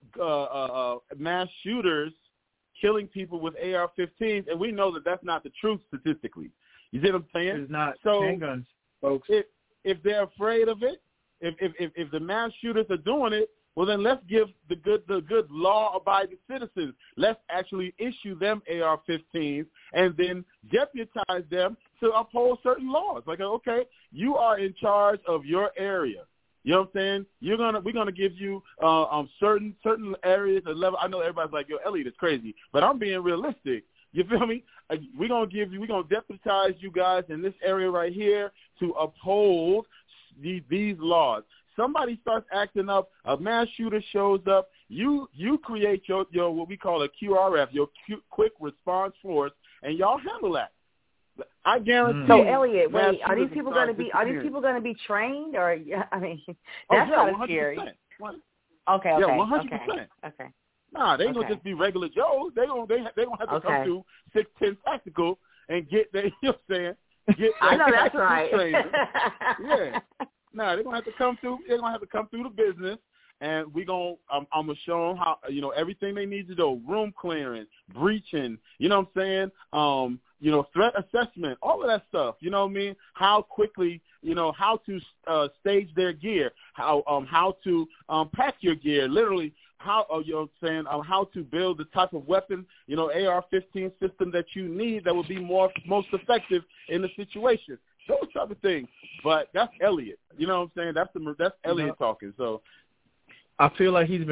mass shooters killing people with AR-15s, and we know that that's not the truth statistically. You see what I'm saying? It's not handguns, folks. If they're afraid of it, if the mass shooters are doing it, well then let's give the good law-abiding citizens. Let's actually issue them AR-15s and then deputize them to uphold certain laws. Like, okay, you are in charge of your area. You know what I'm saying? We're gonna give you certain areas and level. I know everybody's like, yo, Elliot is crazy, but I'm being realistic. You feel me? We're gonna deputize you guys in this area right here to uphold these laws. Somebody starts acting up, a mass shooter shows up, you create your what we call a QRF, your quick response force, and y'all handle that. I guarantee. So Elliot, wait, are these people going to be trained, or I mean, that's kind of scary. Okay. Yeah, 100%. Okay. Nah, they ain't gonna just be regular Joes. They gonna have to come through 610 Tactical and get you know what I'm saying. I know that's right. Yeah. Nah, they're gonna have to come through. They're gonna have to come through the business, and I'm gonna show them how, you know, everything they need to do: room clearing, breaching. You know what I'm saying? You know, threat assessment, all of that stuff. You know what I mean? How quickly, you know, how to stage their gear, how to pack your gear, literally. How you know what I'm saying? How to build the type of weapon, you know, AR-15 system that you need that would be most effective in the situation. Those type of things. But that's Elliot. You know what I'm saying? That's Elliot talking. So I feel like he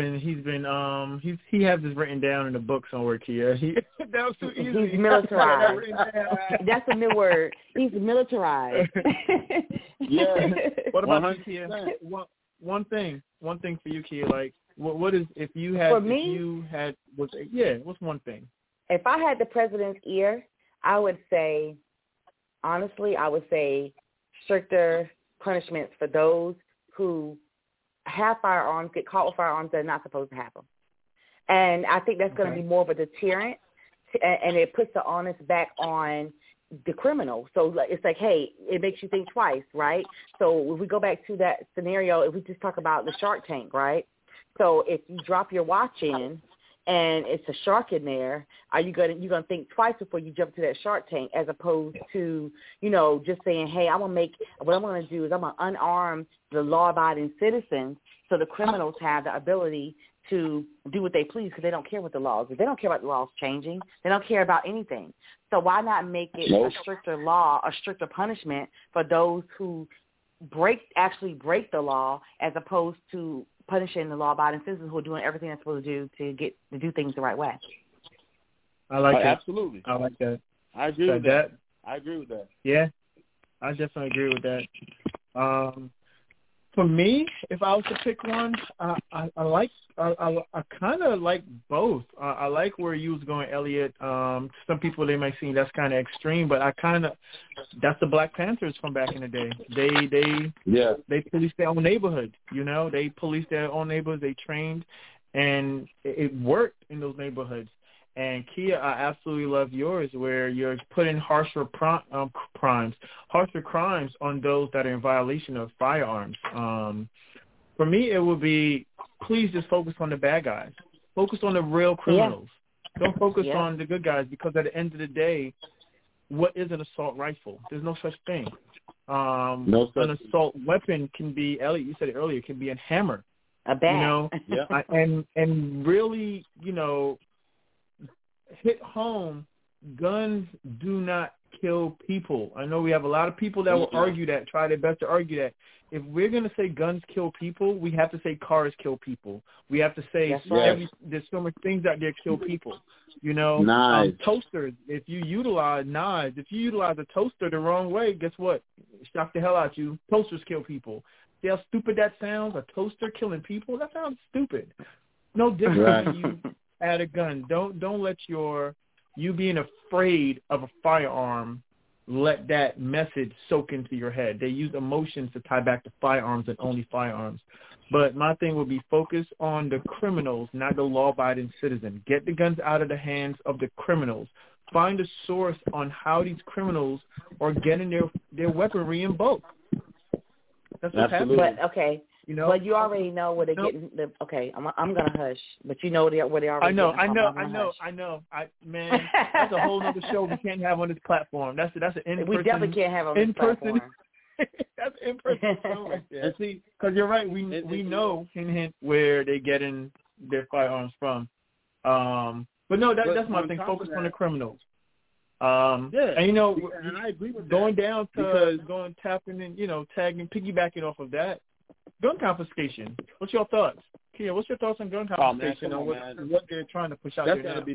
has this written down in a book somewhere, Kia. That was too easy. He's militarized. That's a new word. He's militarized. Yeah. What about you, Kia? One thing for you, Kia. Like, what is what's one thing? If I had the president's ear, I would say, honestly, stricter punishments for those who have firearms, get caught with firearms that are not supposed to have them. And I think that's going to be more of a deterrent, and it puts the onus back on the criminal. So it's like, hey, it makes you think twice, right? So if we go back to that scenario, if we just talk about the Shark Tank, right? So if you drop your watch in and it's a shark in there, you're gonna think twice before you jump to that shark tank, as opposed to, just saying, hey, what I'm gonna do is I'm gonna unarm the law-abiding citizens so the criminals have the ability to do what they please, because they don't care what the laws are. They don't care about the laws changing. They don't care about anything. So why not make it a stricter law, a stricter punishment for those who actually break the law, as opposed to punishing the law-abiding citizens who are doing everything they're supposed to do to do things the right way. I like that. Absolutely. I like that. I agree with that. I agree with that. Yeah, I definitely agree with that. For me, if I was to pick one, I kind of like both. I like where you was going, Elliot. Some people, they might seem that's kind of extreme, but that's the Black Panthers from back in the day. They policed their own neighborhood. They policed their own neighborhoods. They trained, and it worked in those neighborhoods. And Kia, I absolutely love yours, where you're putting harsher crimes on those that are in violation of firearms. For me, it would be, please just focus on the bad guys. Focus on the real criminals. Yeah. Don't focus on the good guys, because at the end of the day, what is an assault rifle? There's no such thing. An assault weapon can be, Elliot, you said it earlier, can be a hammer. A bat. And really, hit home, guns do not kill people. I know we have a lot of people that will argue that, try their best to argue that. If we're going to say guns kill people, we have to say cars kill people. We have to say there's so much things out there kill people. Toasters, if you utilize knives, if you utilize a toaster the wrong way, guess what? Shock the hell out you. Toasters kill people. See how stupid that sounds? A toaster killing people? That sounds stupid. No different when you add a gun. Don't let you being afraid of a firearm let that message soak into your head. They use emotions to tie back to firearms and only firearms. But my thing would be focus on the criminals, not the law-abiding citizen. Get the guns out of the hands of the criminals. Find a source on how these criminals are getting their weaponry in bulk. That's what's happening. But, okay. But you already know where they're getting the. Okay, I'm gonna hush, but you know where they already. I know. Man, that's a whole other show we can't have on this platform. That's an in-person. We definitely can't have on this platform. That's an in-person show right there. And see, because you're right, we know hint where they're getting their firearms from. But no, that's my thing. Focus on the criminals. And and I agree with going down to tapping and tagging, piggybacking off of that. Gun confiscation. What's your thoughts? Kia, what's your thoughts on gun confiscation and what they're trying to push out there now? That's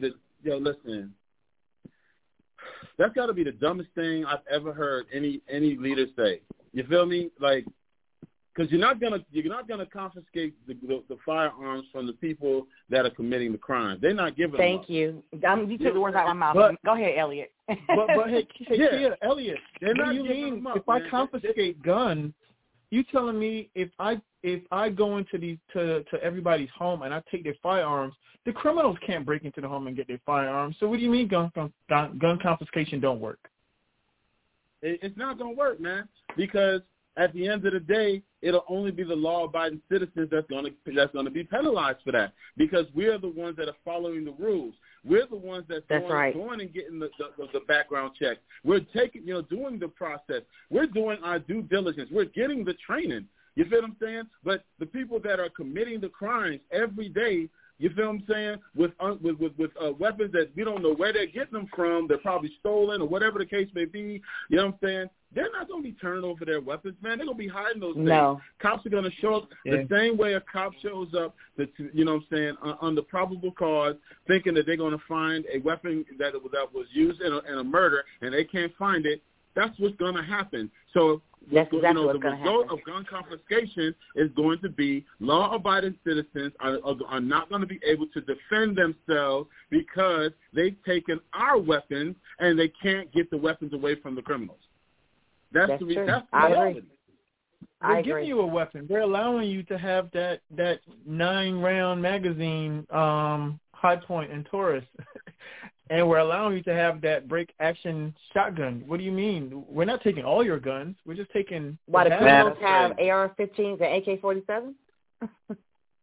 got to be the dumbest thing I've ever heard any leader say. You feel me? Like, because you're not gonna confiscate the firearms from the people that are committing the crime. They're not giving them up. Thank you. You took the words out of my mouth. Go ahead, Elliot. but hey, Kia, Elliot, what do you mean if I confiscate guns? You telling me if I go into to everybody's home and I take their firearms, the criminals can't break into the home and get their firearms. So what do you mean gun confiscation don't work? It's not going to work, man, because at the end of the day, it'll only be the law-abiding citizens that's going to be penalized for that, because we're the ones that are following the rules. We're the ones that's going and getting the background check. We're taking, doing the process. We're doing our due diligence. We're getting the training. You feel what I'm saying? But the people that are committing the crimes every day, you feel what I'm saying, with weapons that we don't know where they're getting them from, they're probably stolen or whatever the case may be, you know what I'm saying? They're not going to be turning over their weapons, man. They're going to be hiding those things. No. Cops are going to show up the same way a cop shows up, you know what I'm saying, on the probable cause, thinking that they're going to find a weapon that was used in a murder, and they can't find it. That's what's going to happen. So that's exactly what's the result of gun confiscation is going to be law-abiding citizens are not going to be able to defend themselves because they've taken our weapons and they can't get the weapons away from the criminals. That's the reality. They're giving you a weapon. They're allowing you to have that 9-round magazine, High Point and Taurus. And we're allowing you to have that break-action shotgun. What do you mean? We're not taking all your guns. We're just taking... Why, the criminals have AR-15s and AK-47s?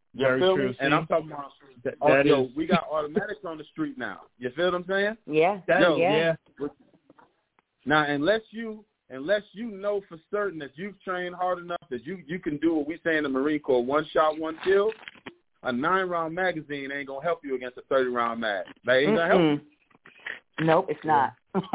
You Very feel true. me? And I'm talking about, we got automatics on the street now. You feel what I'm saying? Yeah. Yeah. Now, unless you know for certain that you've trained hard enough that you can do what we say in the Marine Corps, one shot, one kill, a 9-round magazine ain't going to help you against a 30-round mag. That ain't going to help you. Nope, it's not.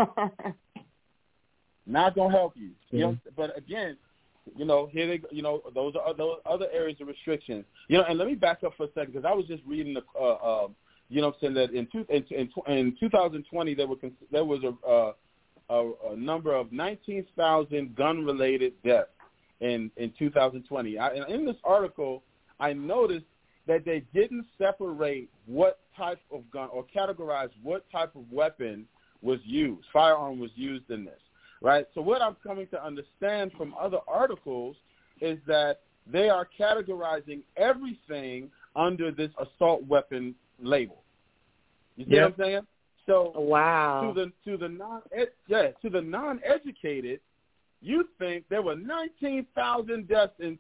Not going to help you. You know, but again, here they, those are those other areas of restrictions. And let me back up for a second because I was just reading saying that in 2020 there was a number of 19,000 gun-related deaths in 2020. And in this article, I noticed that they didn't separate what type of gun or categorize what type of weapon was used, firearm was used in this, right? So what I'm coming to understand from other articles is that they are categorizing everything under this assault weapon label. You see what I'm saying? So wow. To the non-educated, you think there were 19,000 deaths in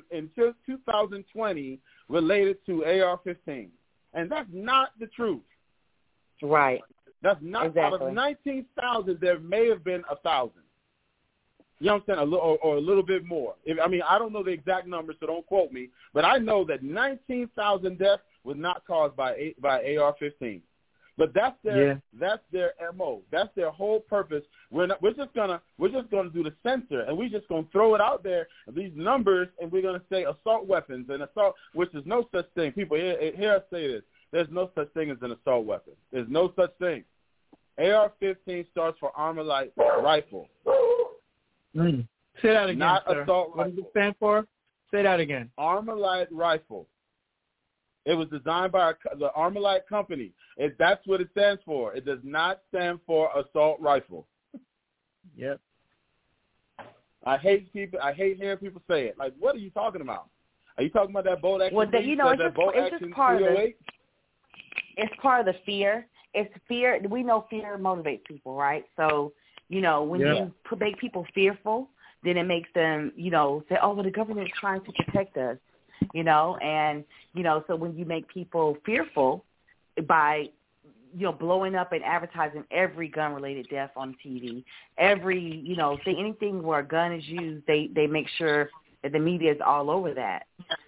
2020 related to AR-15, and that's not the truth. Right. That's not exactly. Out of 19,000, there may have been 1,000. You know what I'm saying? Or a little bit more. I don't know the exact number, so don't quote me. But I know that 19,000 deaths was not caused by AR-15. But that's their MO. That's their whole purpose. We're just gonna do the censor, and we're just gonna throw it out there, these numbers, and we're gonna say assault weapons and assault, which is no such thing. People hear us say this. There's no such thing as an assault weapon. There's no such thing. AR-15 starts for Armor Light Rifle. Say that again, Not sir. assault What rifle. does it stand for? Say that again. Armor Light Rifle. It was designed by the Armor Light Company. That's what it stands for. It does not stand for assault rifle. Yep. I hate hearing people say it. Like, what are you talking about? Are you talking about that bolt action? Well, it's just part of it. It's part of the fear. It's fear. We know fear motivates people, right? So, when you make people fearful, then it makes them, say, oh, well, the government is trying to protect us, and, so when you make people fearful by, blowing up and advertising every gun-related death on TV, every, say anything where a gun is used, they make sure that the media is all over that.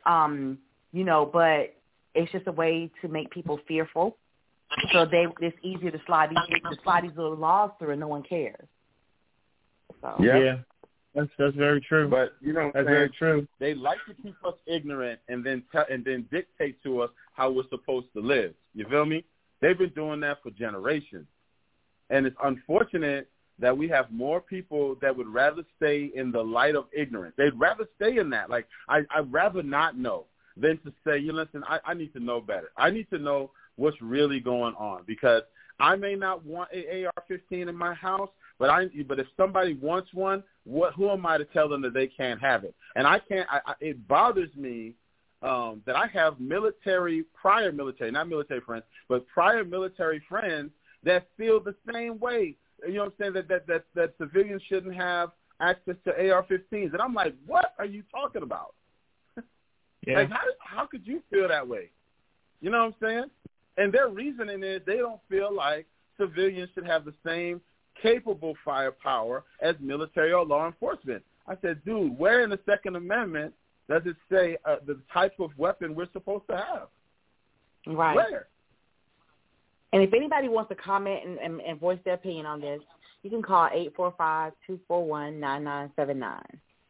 But it's just a way to make people fearful. So it's easier to slide these little laws through and no one cares. So. Yeah. That's very true. But that's very true. They like to keep us ignorant and then dictate to us how we're supposed to live. You feel me? They've been doing that for generations, and it's unfortunate that we have more people that would rather stay in the light of ignorance. They'd rather stay in that. Like I'd rather not know than to say, listen, I need to know better. I need to know what's really going on because I may not want an AR-15 in my house. But if somebody wants one, who am I to tell them that they can't have it? And I can't. It bothers me that I have prior military friends that feel the same way. You know what I'm saying? That civilians shouldn't have access to AR-15s, and I'm like, what are you talking about? Yeah. Like, how could you feel that way? You know what I'm saying? And their reasoning is they don't feel like civilians should have the same capable firepower as military or law enforcement. I said, dude, where in the Second Amendment does it say the type of weapon we're supposed to have? Right. Where? And if anybody wants to comment and voice their opinion on this, you can call 845-241-9979.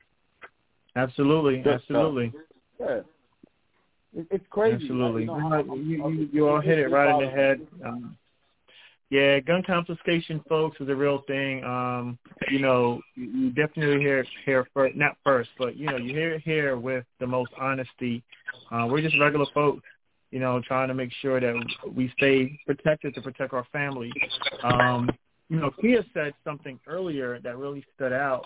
Absolutely. Yeah. It's crazy. Absolutely. You all hit it right in the head. Gun confiscation, folks, is a real thing. You definitely hear first, not first, but you hear it here with the most honesty. We're just regular folks, trying to make sure that we stay protected to protect our family. Kia said something earlier that really stood out.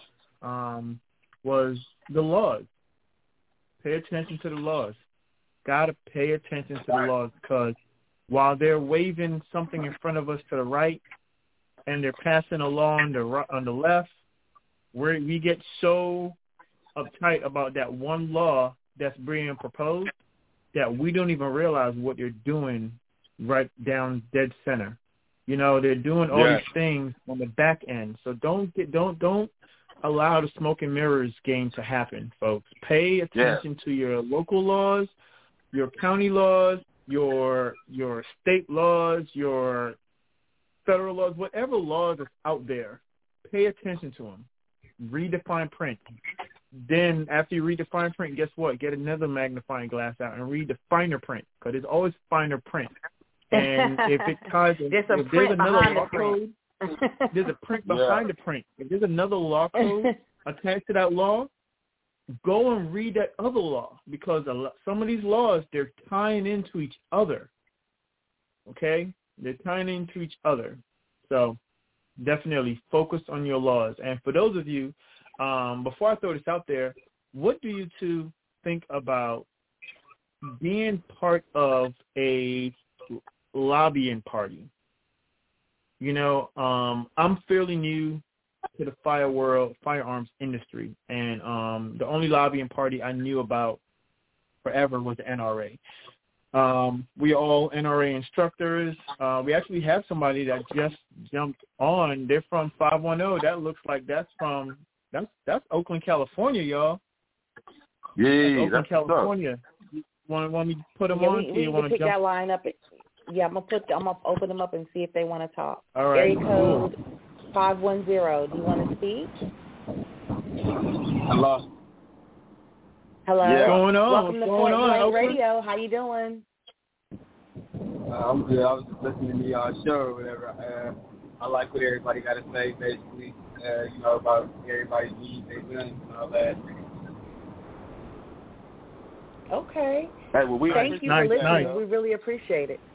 Was the laws. Pay attention to the laws. Got to pay attention to the laws because while they're waving something in front of us to the right and they're passing a law on the left, we get so uptight about that one law that's being proposed that we don't even realize what they're doing right down dead center. You know, they're doing all these things on the back end. So don't allow the smoke and mirrors game to happen, folks. Pay attention to your local laws, your county laws, your state laws, your federal laws, whatever laws are out there. Pay attention to them. Read the fine print. Then after you read the fine print, guess what? Get another magnifying glass out and read the finer print, because there's always finer print. And if it ties, if there's another law code, there's a print behind the print. If there's another law code attached to that law, go and read that other law, because some of these laws, they're tying into each other. Okay? They're tying into each other. So definitely focus on your laws. And for those of you, before I throw this out there, what do you two think about being part of a lobbying party? You know, I'm fairly new to the firearms industry, and the only lobbying party I knew about forever was the NRA. We all NRA instructors. We actually have somebody that just jumped on. They're from 510. That looks like that's Oakland, California, y'all. Yeah, that's Oakland, California. Want me to put them on? We need to pick that line up. Yeah, I'm gonna open them up and see if they want to talk. All right. Area code 510. Do you want to speak? Hello. Hello. Yeah. What's going on? Welcome to What's going Point on, Blank Radio. How you doing? I'm good. I was just listening to y'all's show or whatever. I like what everybody got to say, basically, you know, about everybody's needs, their guns, and all that. Okay. Hey, well, Thank you for listening. We really appreciate it.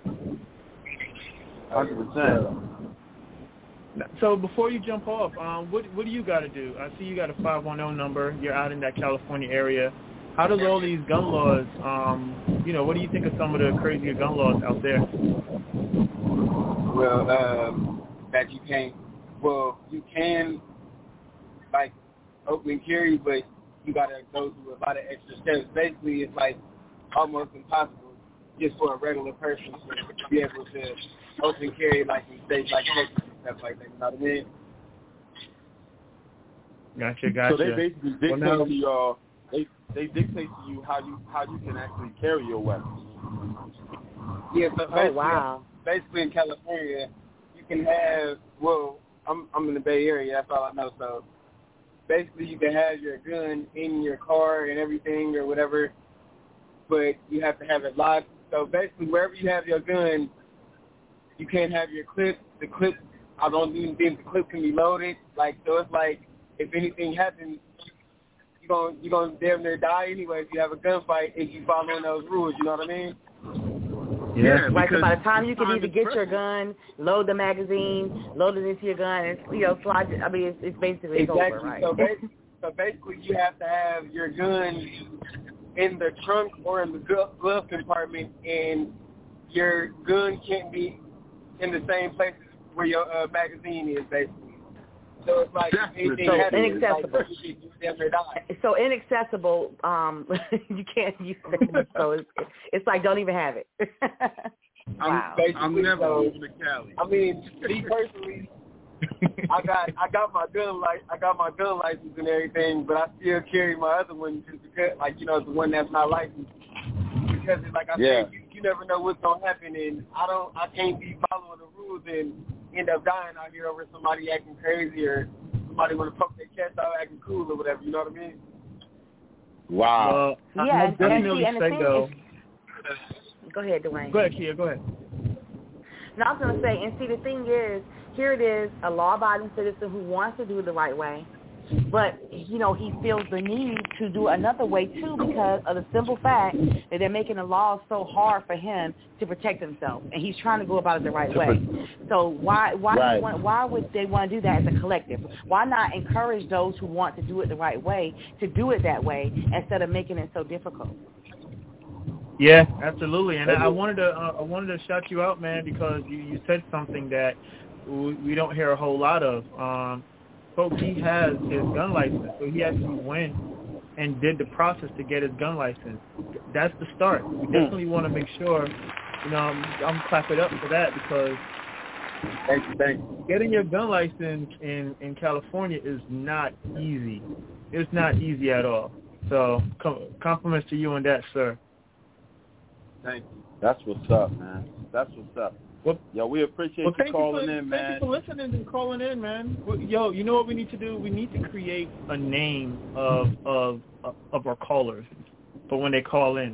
100%. So before you jump off, what do you got to do? I see you got a 510 number. You're out in that California area. How does all these gun laws, you know, what do you think of some of the crazier gun laws out there? Well, that you can't, you can, like, open and carry, but you got to go through a lot of extra steps. Basically, it's like almost impossible just for a regular person to be able to open and carry, like in states like Texas and stuff like that. You know what I mean? Gotcha. So they basically dictate to y'all. They dictate to you how you can actually carry your weapons. Yeah, but basically in California, you can have. Well, I'm in the Bay Area. That's all I know. So basically, you can have your gun in your car and everything or whatever, but you have to have it locked. So basically, wherever you have your gun, you can't have your clip. The clip, I don't even think the clip can be loaded. Like, so it's like if anything happens, you're gonna damn near die anyway if you have a gunfight if you following those rules. You know what I mean? Yeah. Like, so by the time you can either get your gun, load the magazine, load it into your gun, and slide it. I mean, it's basically exactly. over, right? So basically, you have to have your gun in the trunk or in the glove compartment, and your gun can't be in the same place where your magazine is, basically. So it's like inaccessible. So inaccessible. You can't use it. So it's like don't even have it. Wow. I'm never moving to Cali. I mean, me personally, I got my gun license and everything, but I still carry my other one just because, like, you know, the one that's not licensed. Because it's like I said, you never know what's gonna happen, and I can't be following the rules and end up dying out here over somebody acting crazy or somebody want to poke their chest out acting cool or whatever. You know what I mean? Wow. Yeah, and definitely the thing is, go ahead, Dwayne. Go ahead, Kia. Go ahead. No, I was going to say, and see, the thing is, here it is, a law-abiding citizen who wants to do it the right way, but, you know, he feels the need to do another way, too, because of the simple fact that they're making the laws so hard for him to protect himself, and he's trying to go about it the right way. So why would they want to do that as a collective? Why not encourage those who want to do it the right way to do it that way instead of making it so difficult? Yeah, absolutely. And I wanted to shout you out, man, because you said something that we don't hear a whole lot of. Folks, he has his gun license, so he actually went and did the process to get his gun license. That's the start. We definitely want to make sure, I'm clap it up for that because thank you. Getting your gun license in California is not easy. It's not easy at all. So compliments to you on that, sir. Thank you. That's what's up, man. That's what's up. Yo, we appreciate you calling in, man. Thank you for listening and calling in, man. Yo, you know what we need to do? We need to create a name of our callers for when they call in.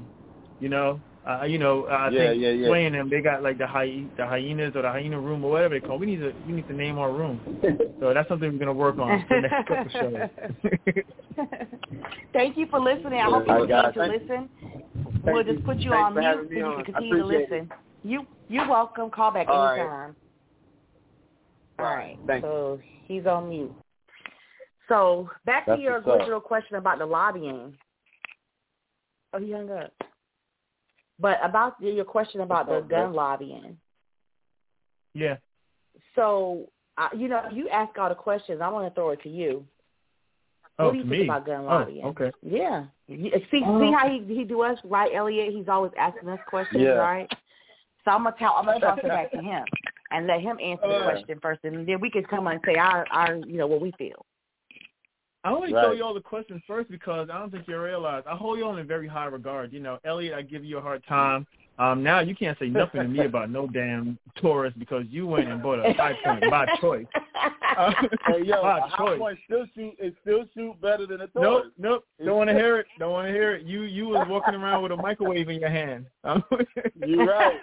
I think Sway and them, they got like the hyenas or the hyena room or whatever they call it. We need to name our room. So that's something we're gonna work on for the next couple shows. Thank you for listening. I hope you continue to listen. We'll just put you on mute so you can continue to listen. You're welcome. Call back anytime. All right. So he's on mute. So back to your original question about the lobbying. Oh, he hung up. But about your question about the gun lobbying. Yeah. So, you ask all the questions. I want to throw it to you. What do you think about gun lobbying? Oh, okay. Yeah. See how he do us, right, Elliot? He's always asking us questions, right? So I'm gonna toss it back to him and let him answer the question first, and then we can come and say our what we feel. I only throw you all the questions first because I don't think you realize I hold you all in very high regard. Elliot, I give you a hard time. Now you can't say nothing to me about no damn Taurus because you went and bought a High Point by choice. Hey, yo, a High Point still shoot better than a Taurus. Nope. Don't want to hear it. You was walking around with a microwave in your hand. You're right.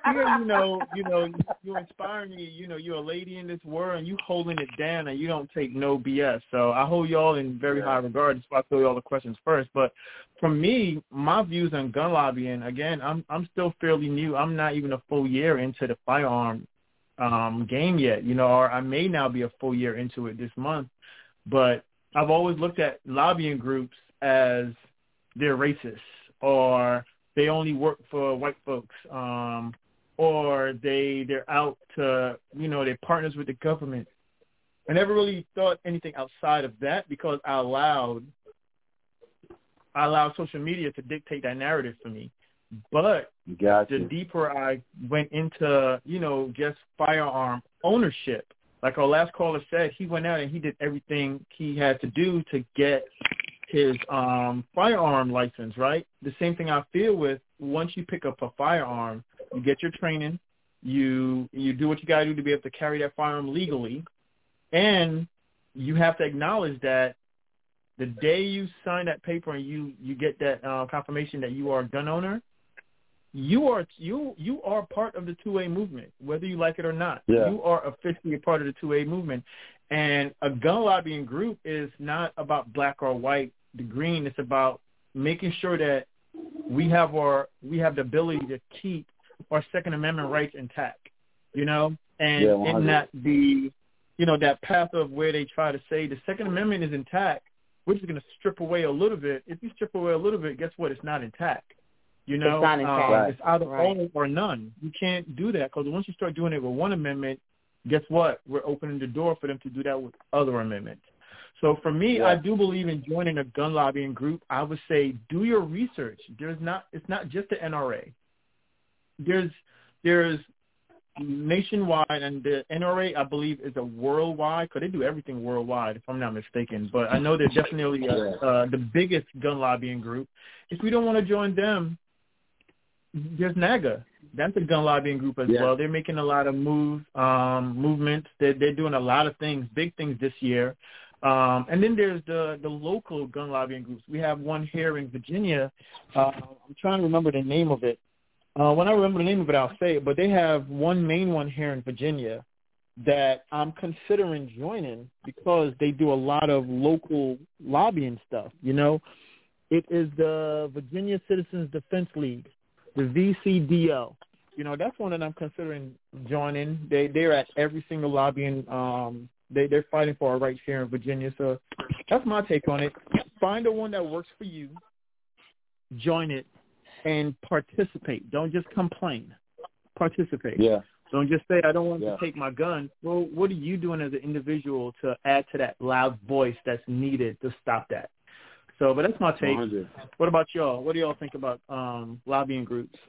You inspire me. You're a lady in this world, and you holding it down, and you don't take no BS. So I hold y'all in very high regard. That's why I throw you all the questions first. But for me, my views on gun lobbying, again, I'm still fairly new. I'm not even a full year into the firearm game yet, or I may now be a full year into it this month. But I've always looked at lobbying groups as they're racist, or they only work for white folks, or they're out to, they're partners with the government. I never really thought anything outside of that because I allowed social media to dictate that narrative for me. But the deeper I went into, just firearm ownership, like our last caller said, he went out and he did everything he had to do to get his firearm license, right? The same thing I feel with once you pick up a firearm, you get your training, you do what you got to do to be able to carry that firearm legally, and you have to acknowledge that the day you sign that paper and you get that confirmation that you are a gun owner, you are part of the 2A movement, whether you like it or not. Yeah. You are officially a part of the 2A movement. And a gun lobbying group is not about black or white, the green. It's about making sure that we have the ability to keep our Second Amendment rights intact, and in that that path of where they try to say the Second Amendment is intact, we're just going to strip away a little bit. If you strip away a little bit, guess what? It's not intact. It's not intact. It's either all or none. You can't do that because once you start doing it with one amendment, guess what? We're opening the door for them to do that with other amendments. So for me, I do believe in joining a gun lobbying group. I would say do your research. It's not just the NRA. There's nationwide, and the NRA, I believe, is a worldwide, because they do everything worldwide, if I'm not mistaken. But I know they're definitely the biggest gun lobbying group. If we don't want to join them, there's NAGA. That's a gun lobbying group as well. They're making a lot of movements. They're doing a lot of things, big things this year. And then there's the local gun lobbying groups. We have one here in Virginia. I'm trying to remember the name of it. When I remember the name of it, I'll say it. But they have one main one here in Virginia that I'm considering joining because they do a lot of local lobbying stuff. It is the Virginia Citizens Defense League, the VCDL. That's one that I'm considering joining. They're at every single lobbying. They're fighting for our rights here in Virginia. So that's my take on it. Find the one that works for you. Join it. And participate. Don't just complain. Participate. Yeah. Don't just say, I don't want to take my gun. Well, what are you doing as an individual to add to that loud voice that's needed to stop that? So, but that's my take. 100. What about y'all? What do y'all think about lobbying groups?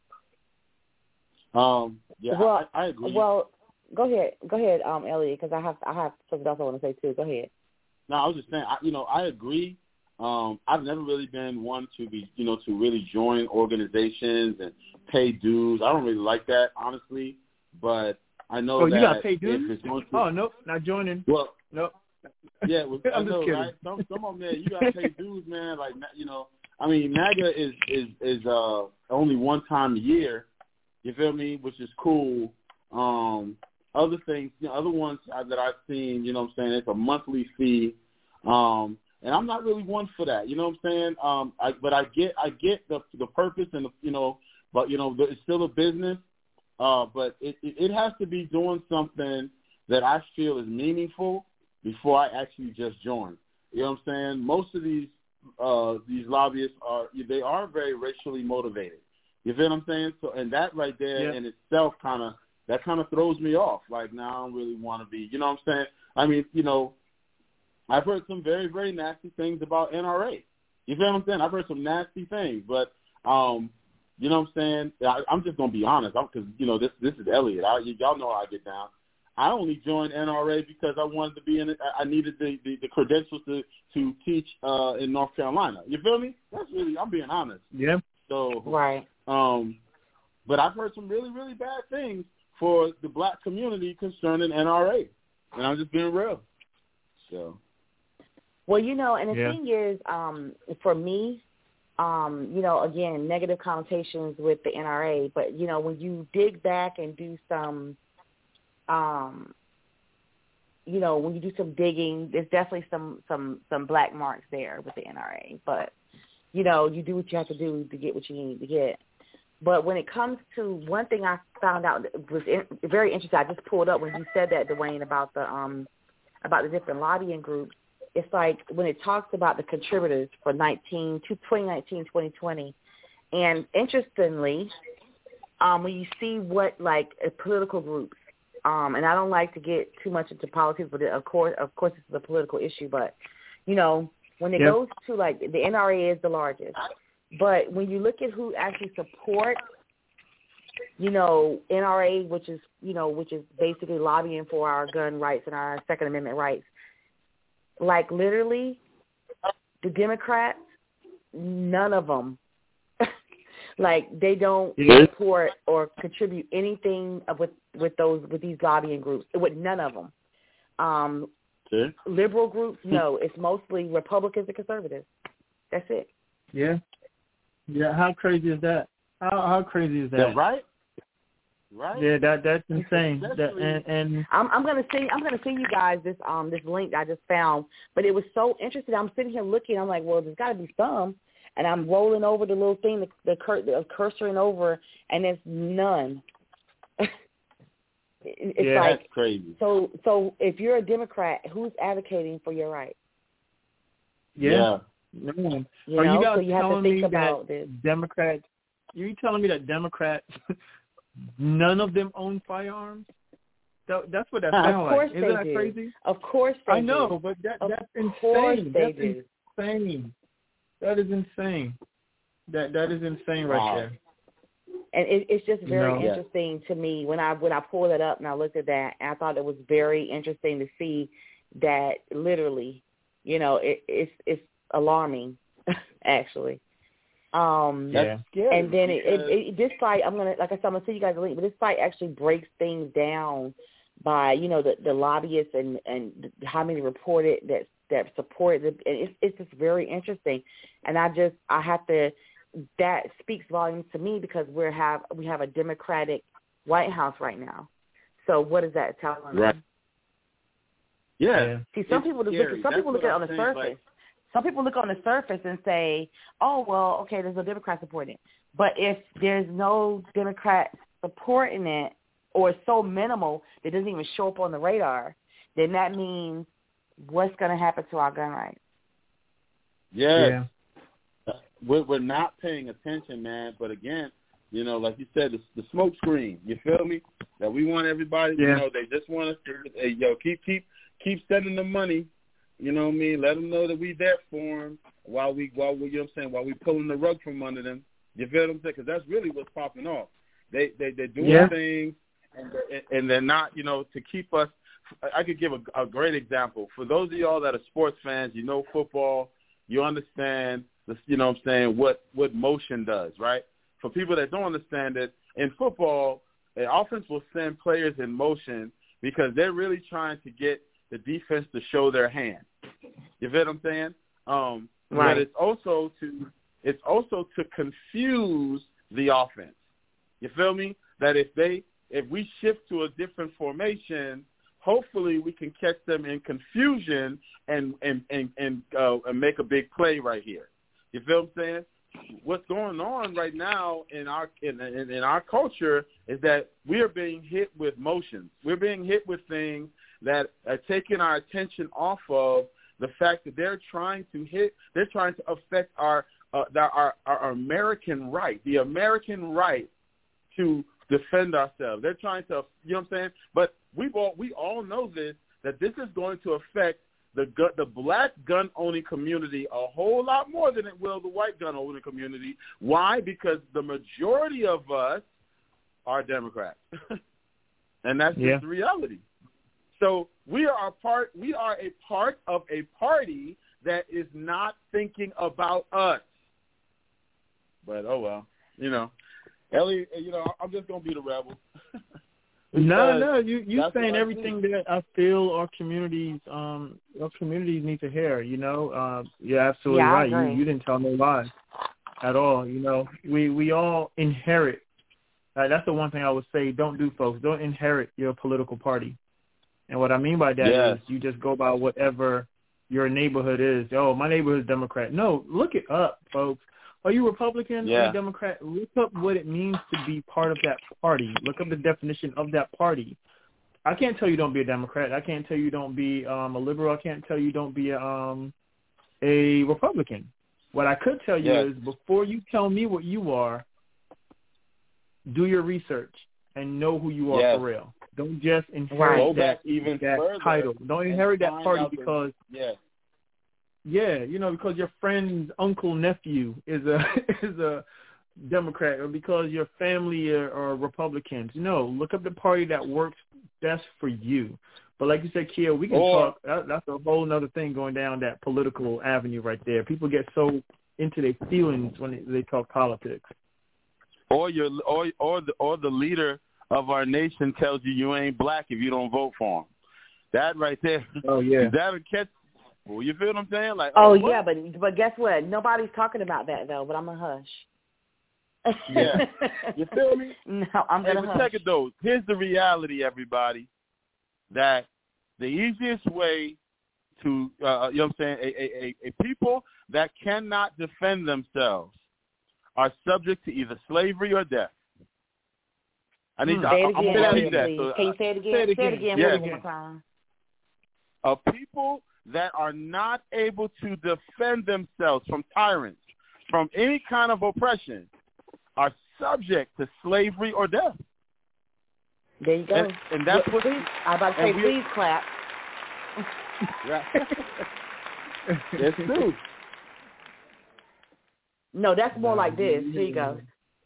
Yeah, Well, I agree. Well, go ahead, Elliot, because I have something else I want to say too. Go ahead. No, I was just saying, I agree. I've never really been one to be, to really join organizations and pay dues. I don't really like that, honestly. But I know that you got to pay dues? if it's going to, oh, nope, not joining. Well, nope. Yeah, well, I know, right? Some of them, man, you got to pay dues, man. Like, I mean, MAGA is only one time a year. You feel me? Which is cool. Other things, other ones that I've seen, I'm saying, it's a monthly fee. And I'm not really one for that. You know what I'm saying? But I get the purpose and but it's still a business. But it has to be doing something that I feel is meaningful before I actually just join. You know what I'm saying? Most of these lobbyists are very racially motivated. You feel what I'm saying? So, and that right there in itself kind of throws me off. Like, now I don't really want to be. You know what I'm saying? I mean, I've heard some very, very nasty things about NRA. You feel what I'm saying? I've heard some nasty things, but you know what I'm saying? I'm just gonna be honest, because this is Elliot. Y'all know how I get down. I only joined NRA because I wanted to be in it. I needed the credentials to teach in North Carolina. You feel me? That's really, I'm being honest. Yeah. So right. But I've heard some really, really bad things for the black community concerning NRA, and I'm just being real. So. Well, and the thing is, for me, again, negative connotations with the NRA, but, when you dig back and do some, when you do some digging, there's definitely some black marks there with the NRA. But, you do what you have to do to get what you need to get. But when it comes to one thing I found out that was very interesting, I just pulled up when you said that, Dwayne, about the different lobbying groups. It's like when it talks about the contributors for 2019, 2020, and interestingly, when you see what political groups, and I don't like to get too much into politics, but of course this is a political issue, but when it goes to the NRA is the largest, but when you look at who actually supports, NRA, which is basically lobbying for our gun rights and our Second Amendment rights. Like, literally, the Democrats, none of them, they don't support or contribute anything with these lobbying groups, with none of them. Liberal groups, no. It's mostly Republicans and conservatives. That's it. Yeah. Yeah, how crazy is that? How crazy is that? Yeah, right? Right. Yeah, that's insane. And I'm gonna send you guys this link I just found. But it was so interesting. I'm sitting here looking. I'm like, well, there's got to be some. And I'm rolling over the little thing, the cursoring over, and there's none. It's that's crazy. So if you're a Democrat, who's advocating for your rights? Yeah. No. You guys you have to telling think me about that this. Democrats? Are you telling me that Democrats? None of them own firearms? That's what that sounds like. Isn't that crazy? Of course they do. I know, but that's insane. Insane. That is insane. That is insane right there. And it's just very interesting to me when I pulled it up and I looked at that, and I thought it was very interesting to see that literally, it's alarming, actually. That's scary. And then this site, I'm gonna send you guys a link, but this site actually breaks things down by the lobbyists and how many reported that supported it. And it's just very interesting, and that speaks volumes to me because we have a Democratic White House right now. So what is that telling us? Right. Yeah. See, some people look at it on the surface. Some people look on the surface and say, oh, well, okay, there's no Democrat supporting it. But if there's no Democrat supporting it or it's so minimal that it doesn't even show up on the radar, then that means what's going to happen to our gun rights? Yeah. We're not paying attention, man. But, again, like you said, the smoke screen, you feel me? That we want everybody, they just want us to, keep sending the money You know what I mean? Let them know that we there for them while we, you know what I'm saying, while we pulling the rug from under them. You feel what I'm saying? Because that's really what's popping off. They're doing things, and they're not, you know, to keep us. I could give a great example. For those of y'all that are sports fans, you know football, you understand, you know what I'm saying, what motion does, right? For people that don't understand it, in football, an offense will send players in motion because they're really trying to get the defense to show their hand. You feel what I'm saying? Right. But it's also to confuse the offense. You feel me? That if we shift to a different formation, hopefully we can catch them in confusion and make a big play right here. You feel what I'm saying? What's going on right now in our culture is that we are being hit with motions. We're being hit with things that are taking our attention off of the fact that they're trying to affect our American right, the American right to defend ourselves. They're trying to, you know what I'm saying? But we all know that this is going to affect the black gun-owning community a whole lot more than it will the white gun-owning community. Why? Because the majority of us are Democrats, and that's just the reality. So we are a part of a party that is not thinking about us. But oh well, you know, Ellie, you know, I'm just gonna be the rebel. No, you saying everything that I feel our communities need to hear. You know, you're absolutely right. You didn't tell no lies at all. You know, we all inherit. That's the one thing I would say. Don't do, folks. Don't inherit your political party. And what I mean by that is you just go by whatever your neighborhood is. Oh, my neighborhood is Democrat. No, look it up, folks. Are you Republican? Are you Democrat? Look up what it means to be part of that party. Look up the definition of that party. I can't tell you don't be a Democrat. I can't tell you don't be a liberal. I can't tell you don't be a Republican. What I could tell you is before you tell me what you are, do your research and know who you are for real. Don't just inherit that title. Don't inherit that party because you know, because your friend's uncle nephew is a Democrat or because your family are Republicans. No, look up the party that works best for you. But like you said, Kia, we can talk. That's a whole other thing going down that political avenue right there. People get so into their feelings when they talk politics. Or the leader of our nation tells you ain't black if you don't vote for him. That right there. Oh yeah. That'll catch. Well, you feel what I'm saying? Like, yeah, but guess what? Nobody's talking about that though. But I'm gonna hush. Yeah. You feel me? No, I'm gonna hush. Check it though. Here's the reality, everybody. That the easiest way to, you know what I'm saying, a people that cannot defend themselves are subject to either slavery or death. I need to repeat that. So, can you say it again? Say it again one more time. A people that are not able to defend themselves from tyrants, from any kind of oppression, are subject to slavery or death. There you go. And that's what I'm about to say, please clap. It's true. No, that's more like this. Here you go.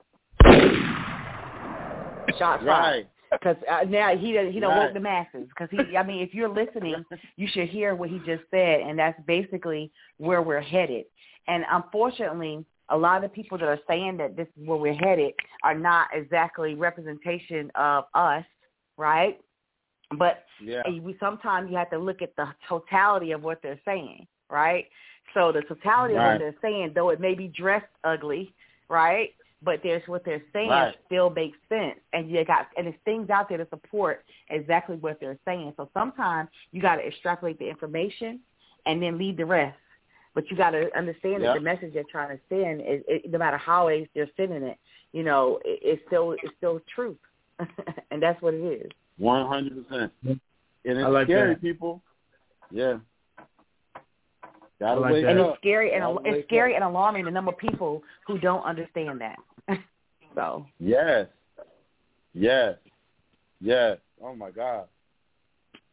Shots fired. Because now he don't woke the masses. Because if you're listening, you should hear what he just said, and that's basically where we're headed. And unfortunately, a lot of people that are saying that this is where we're headed are not exactly representation of us, right? But sometimes you have to look at the totality of what they're saying, right? So the totality of what they're saying, though it may be dressed ugly, right? But there's what they're saying still makes sense, and there's things out there to support exactly what they're saying. So sometimes you got to extrapolate the information and then leave the rest. But you got to understand that the message they're trying to send is, no matter how they're sending it, you know, it's still truth, and that's what it is. 100%. And it's scary, people. Yeah. Gotta wake up. It's scary and scary and alarming the number of people who don't understand that. So. Yes. Oh my God.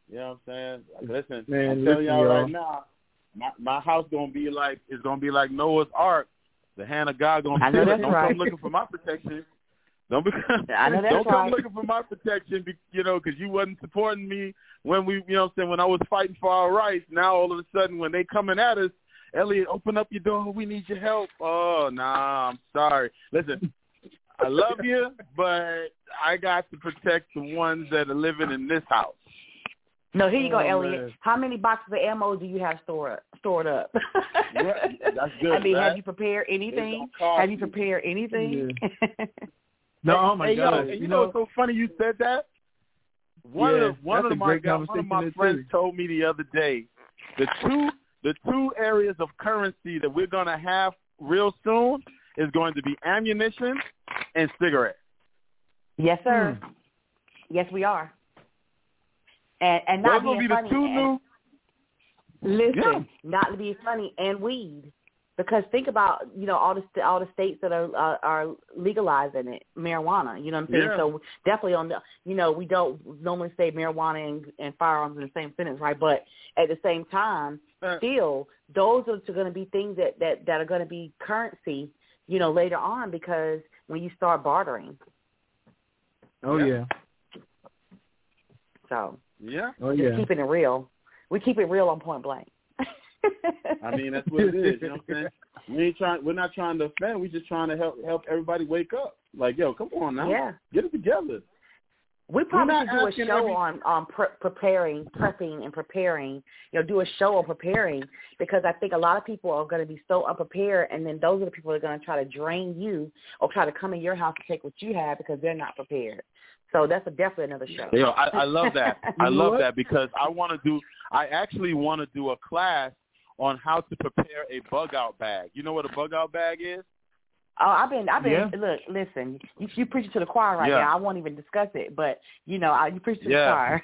You know what I'm saying? Listen, Man, I'm telling y'all y'all. right now, my house is gonna be like Noah's Ark. The hand of God gonna I know that's don't right. come looking for my protection. Don't I know that's don't come right. looking for my protection, because you wasn't supporting me when when I was fighting for our rights. Now all of a sudden, when they coming at us, Elliot, open up your door. We need your help. Oh, nah, I'm sorry. Listen, I love you, but I got to protect the ones that are living in this house. No, here you go, Elliot. Man. How many boxes of ammo do you have stored up? That's good. I mean, right? have you prepared anything? Have you prepared anything? Yeah. No, oh my God. You know what's so funny you said that? One of my friends told me the other day, the two areas of currency that we're gonna have real soon is going to be ammunition and cigarettes. Yes, sir. Yes, we are. And not Those being gonna funny. be the two new. Listen, not to be funny, and weed. Because think about, all the states that are legalizing it, marijuana. You know what I'm saying? Yeah. So definitely on the, we don't normally say marijuana and firearms in the same sentence, right? But at the same time, still, those are going to be things that are going to be currency, later on, because when you start bartering. Oh yeah. So. Yeah. Oh just yeah. keeping it real. We keep it real on Point Blank. I mean, that's what it is. You know what I'm saying? We're not trying to offend. We're just trying to help everybody wake up. Like, yo, come on now. Yeah. Get it together. We probably should do a show on prepping and preparing. Do a show on preparing, because I think a lot of people are going to be so unprepared, and then those are the people that are going to try to drain you or try to come in your house to take what you have because they're not prepared. So that's definitely another show. Yo, I love that. I love that because I actually want to do a class on how to prepare a bug out bag. You know what a bug out bag is? Oh, I've been. Yeah. Look, listen. You preaching to the choir right now. I won't even discuss it, but you preach to the choir.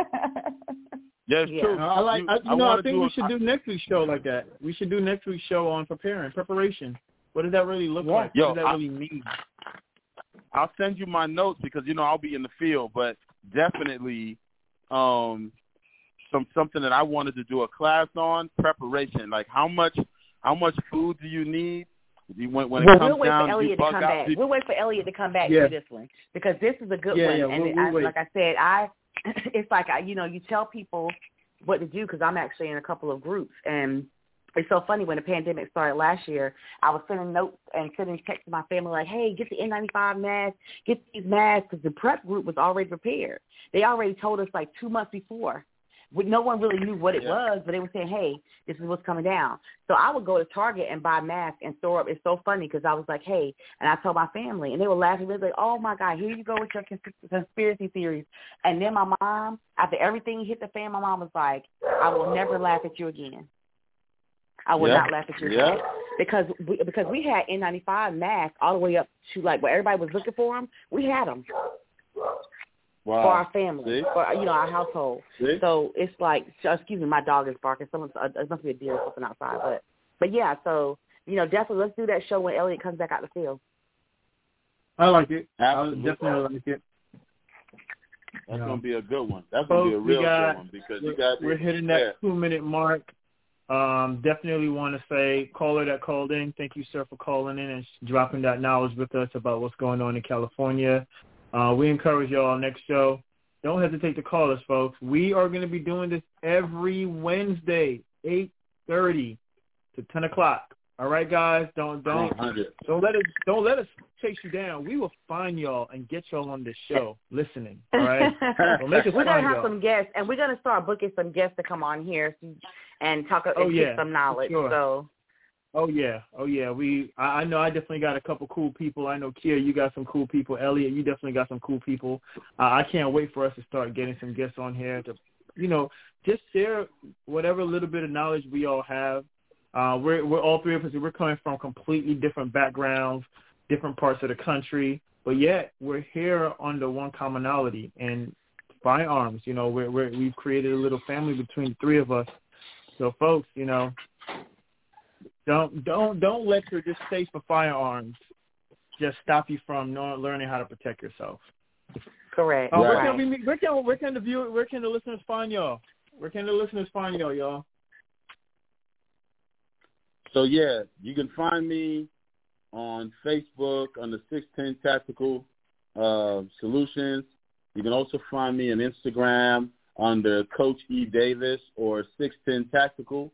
Yeah, it's true. I think we should do next week's show like that. We should do next week's show on preparation. What does that really look like? What does that really mean? I'll send you my notes because I'll be in the field, but definitely something that I wanted to do a class on preparation. Like how much food do you need? When it comes down, Elliot to come back. We'll wait for Elliot to come back to this one because this is a good one. Yeah, and like I said, it's like you tell people what to do because I'm actually in a couple of groups, and it's so funny when the pandemic started last year. I was sending notes and sending texts to my family like, "Hey, get the N95 masks, get these masks," because the prep group was already prepared. They already told us like 2 months before. No one really knew what it was, but they were saying, hey, this is what's coming down. So I would go to Target and buy masks and store up. It's so funny because I was like, hey, and I told my family, and they were laughing. They were like, oh, my God, here you go with your conspiracy theories. And then my mom, after everything hit the fan, my mom was like, I will never laugh at you again. I will not laugh at you again. Because we had N95 masks all the way up to, like, where everybody was looking for them. We had them. Wow. For our family, for our household. See? So it's like, excuse me, my dog is barking. It must be a deer or something outside. But yeah, so definitely let's do that show when Elliot comes back out the field. I like it. Absolutely. I definitely like it. That's gonna be a good one. That's gonna be a real good one because we're hitting that 2-minute mark. Definitely want to say, caller that called in, thank you, sir, for calling in and dropping that knowledge with us about what's going on in California. We encourage y'all next show. Don't hesitate to call us, folks. We are going to be doing this every Wednesday, 8:30 to 10 o'clock. All right, guys. Don't let us chase you down. We will find y'all and get y'all on this show listening. All right. We're gonna have some guests, and we're gonna start booking some guests to come on here and talk and get some knowledge. Sure. So. Oh yeah. I know I definitely got a couple cool people. I know Kia, you got some cool people. Elliot, you definitely got some cool people. I can't wait for us to start getting some guests on here to, just share whatever little bit of knowledge we all have. We're all three of us. We're coming from completely different backgrounds, different parts of the country, but yet we're here under one commonality and firearms. We've created a little family between the three of us. So folks, Don't let your distaste for firearms just stop you from learning how to protect yourself. Correct. Where right. can we meet? Where can the listeners find y'all? Where can the listeners find y'all? So yeah, you can find me on Facebook under 610 Tactical Solutions. You can also find me on Instagram under Coach E. Davis or 610 Tactical.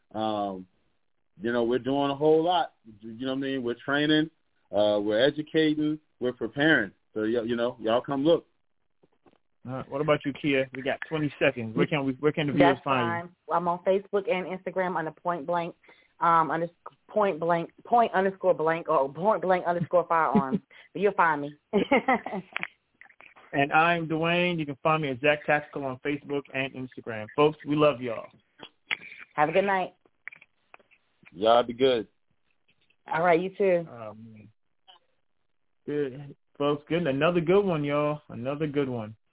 We're doing a whole lot. You know what I mean? We're training, we're educating, we're preparing. So y'all come look. What about you, Kia? We got 20 seconds. Where can the viewers find you? I'm on Facebook and Instagram under point blank firearms. You'll find me. And I'm Dwayne. You can find me at Zach Tactical on Facebook and Instagram. Folks, we love y'all. Have a good night. Y'all be good. All right, you too. Good. Folks, good. Another good one, y'all. Another good one.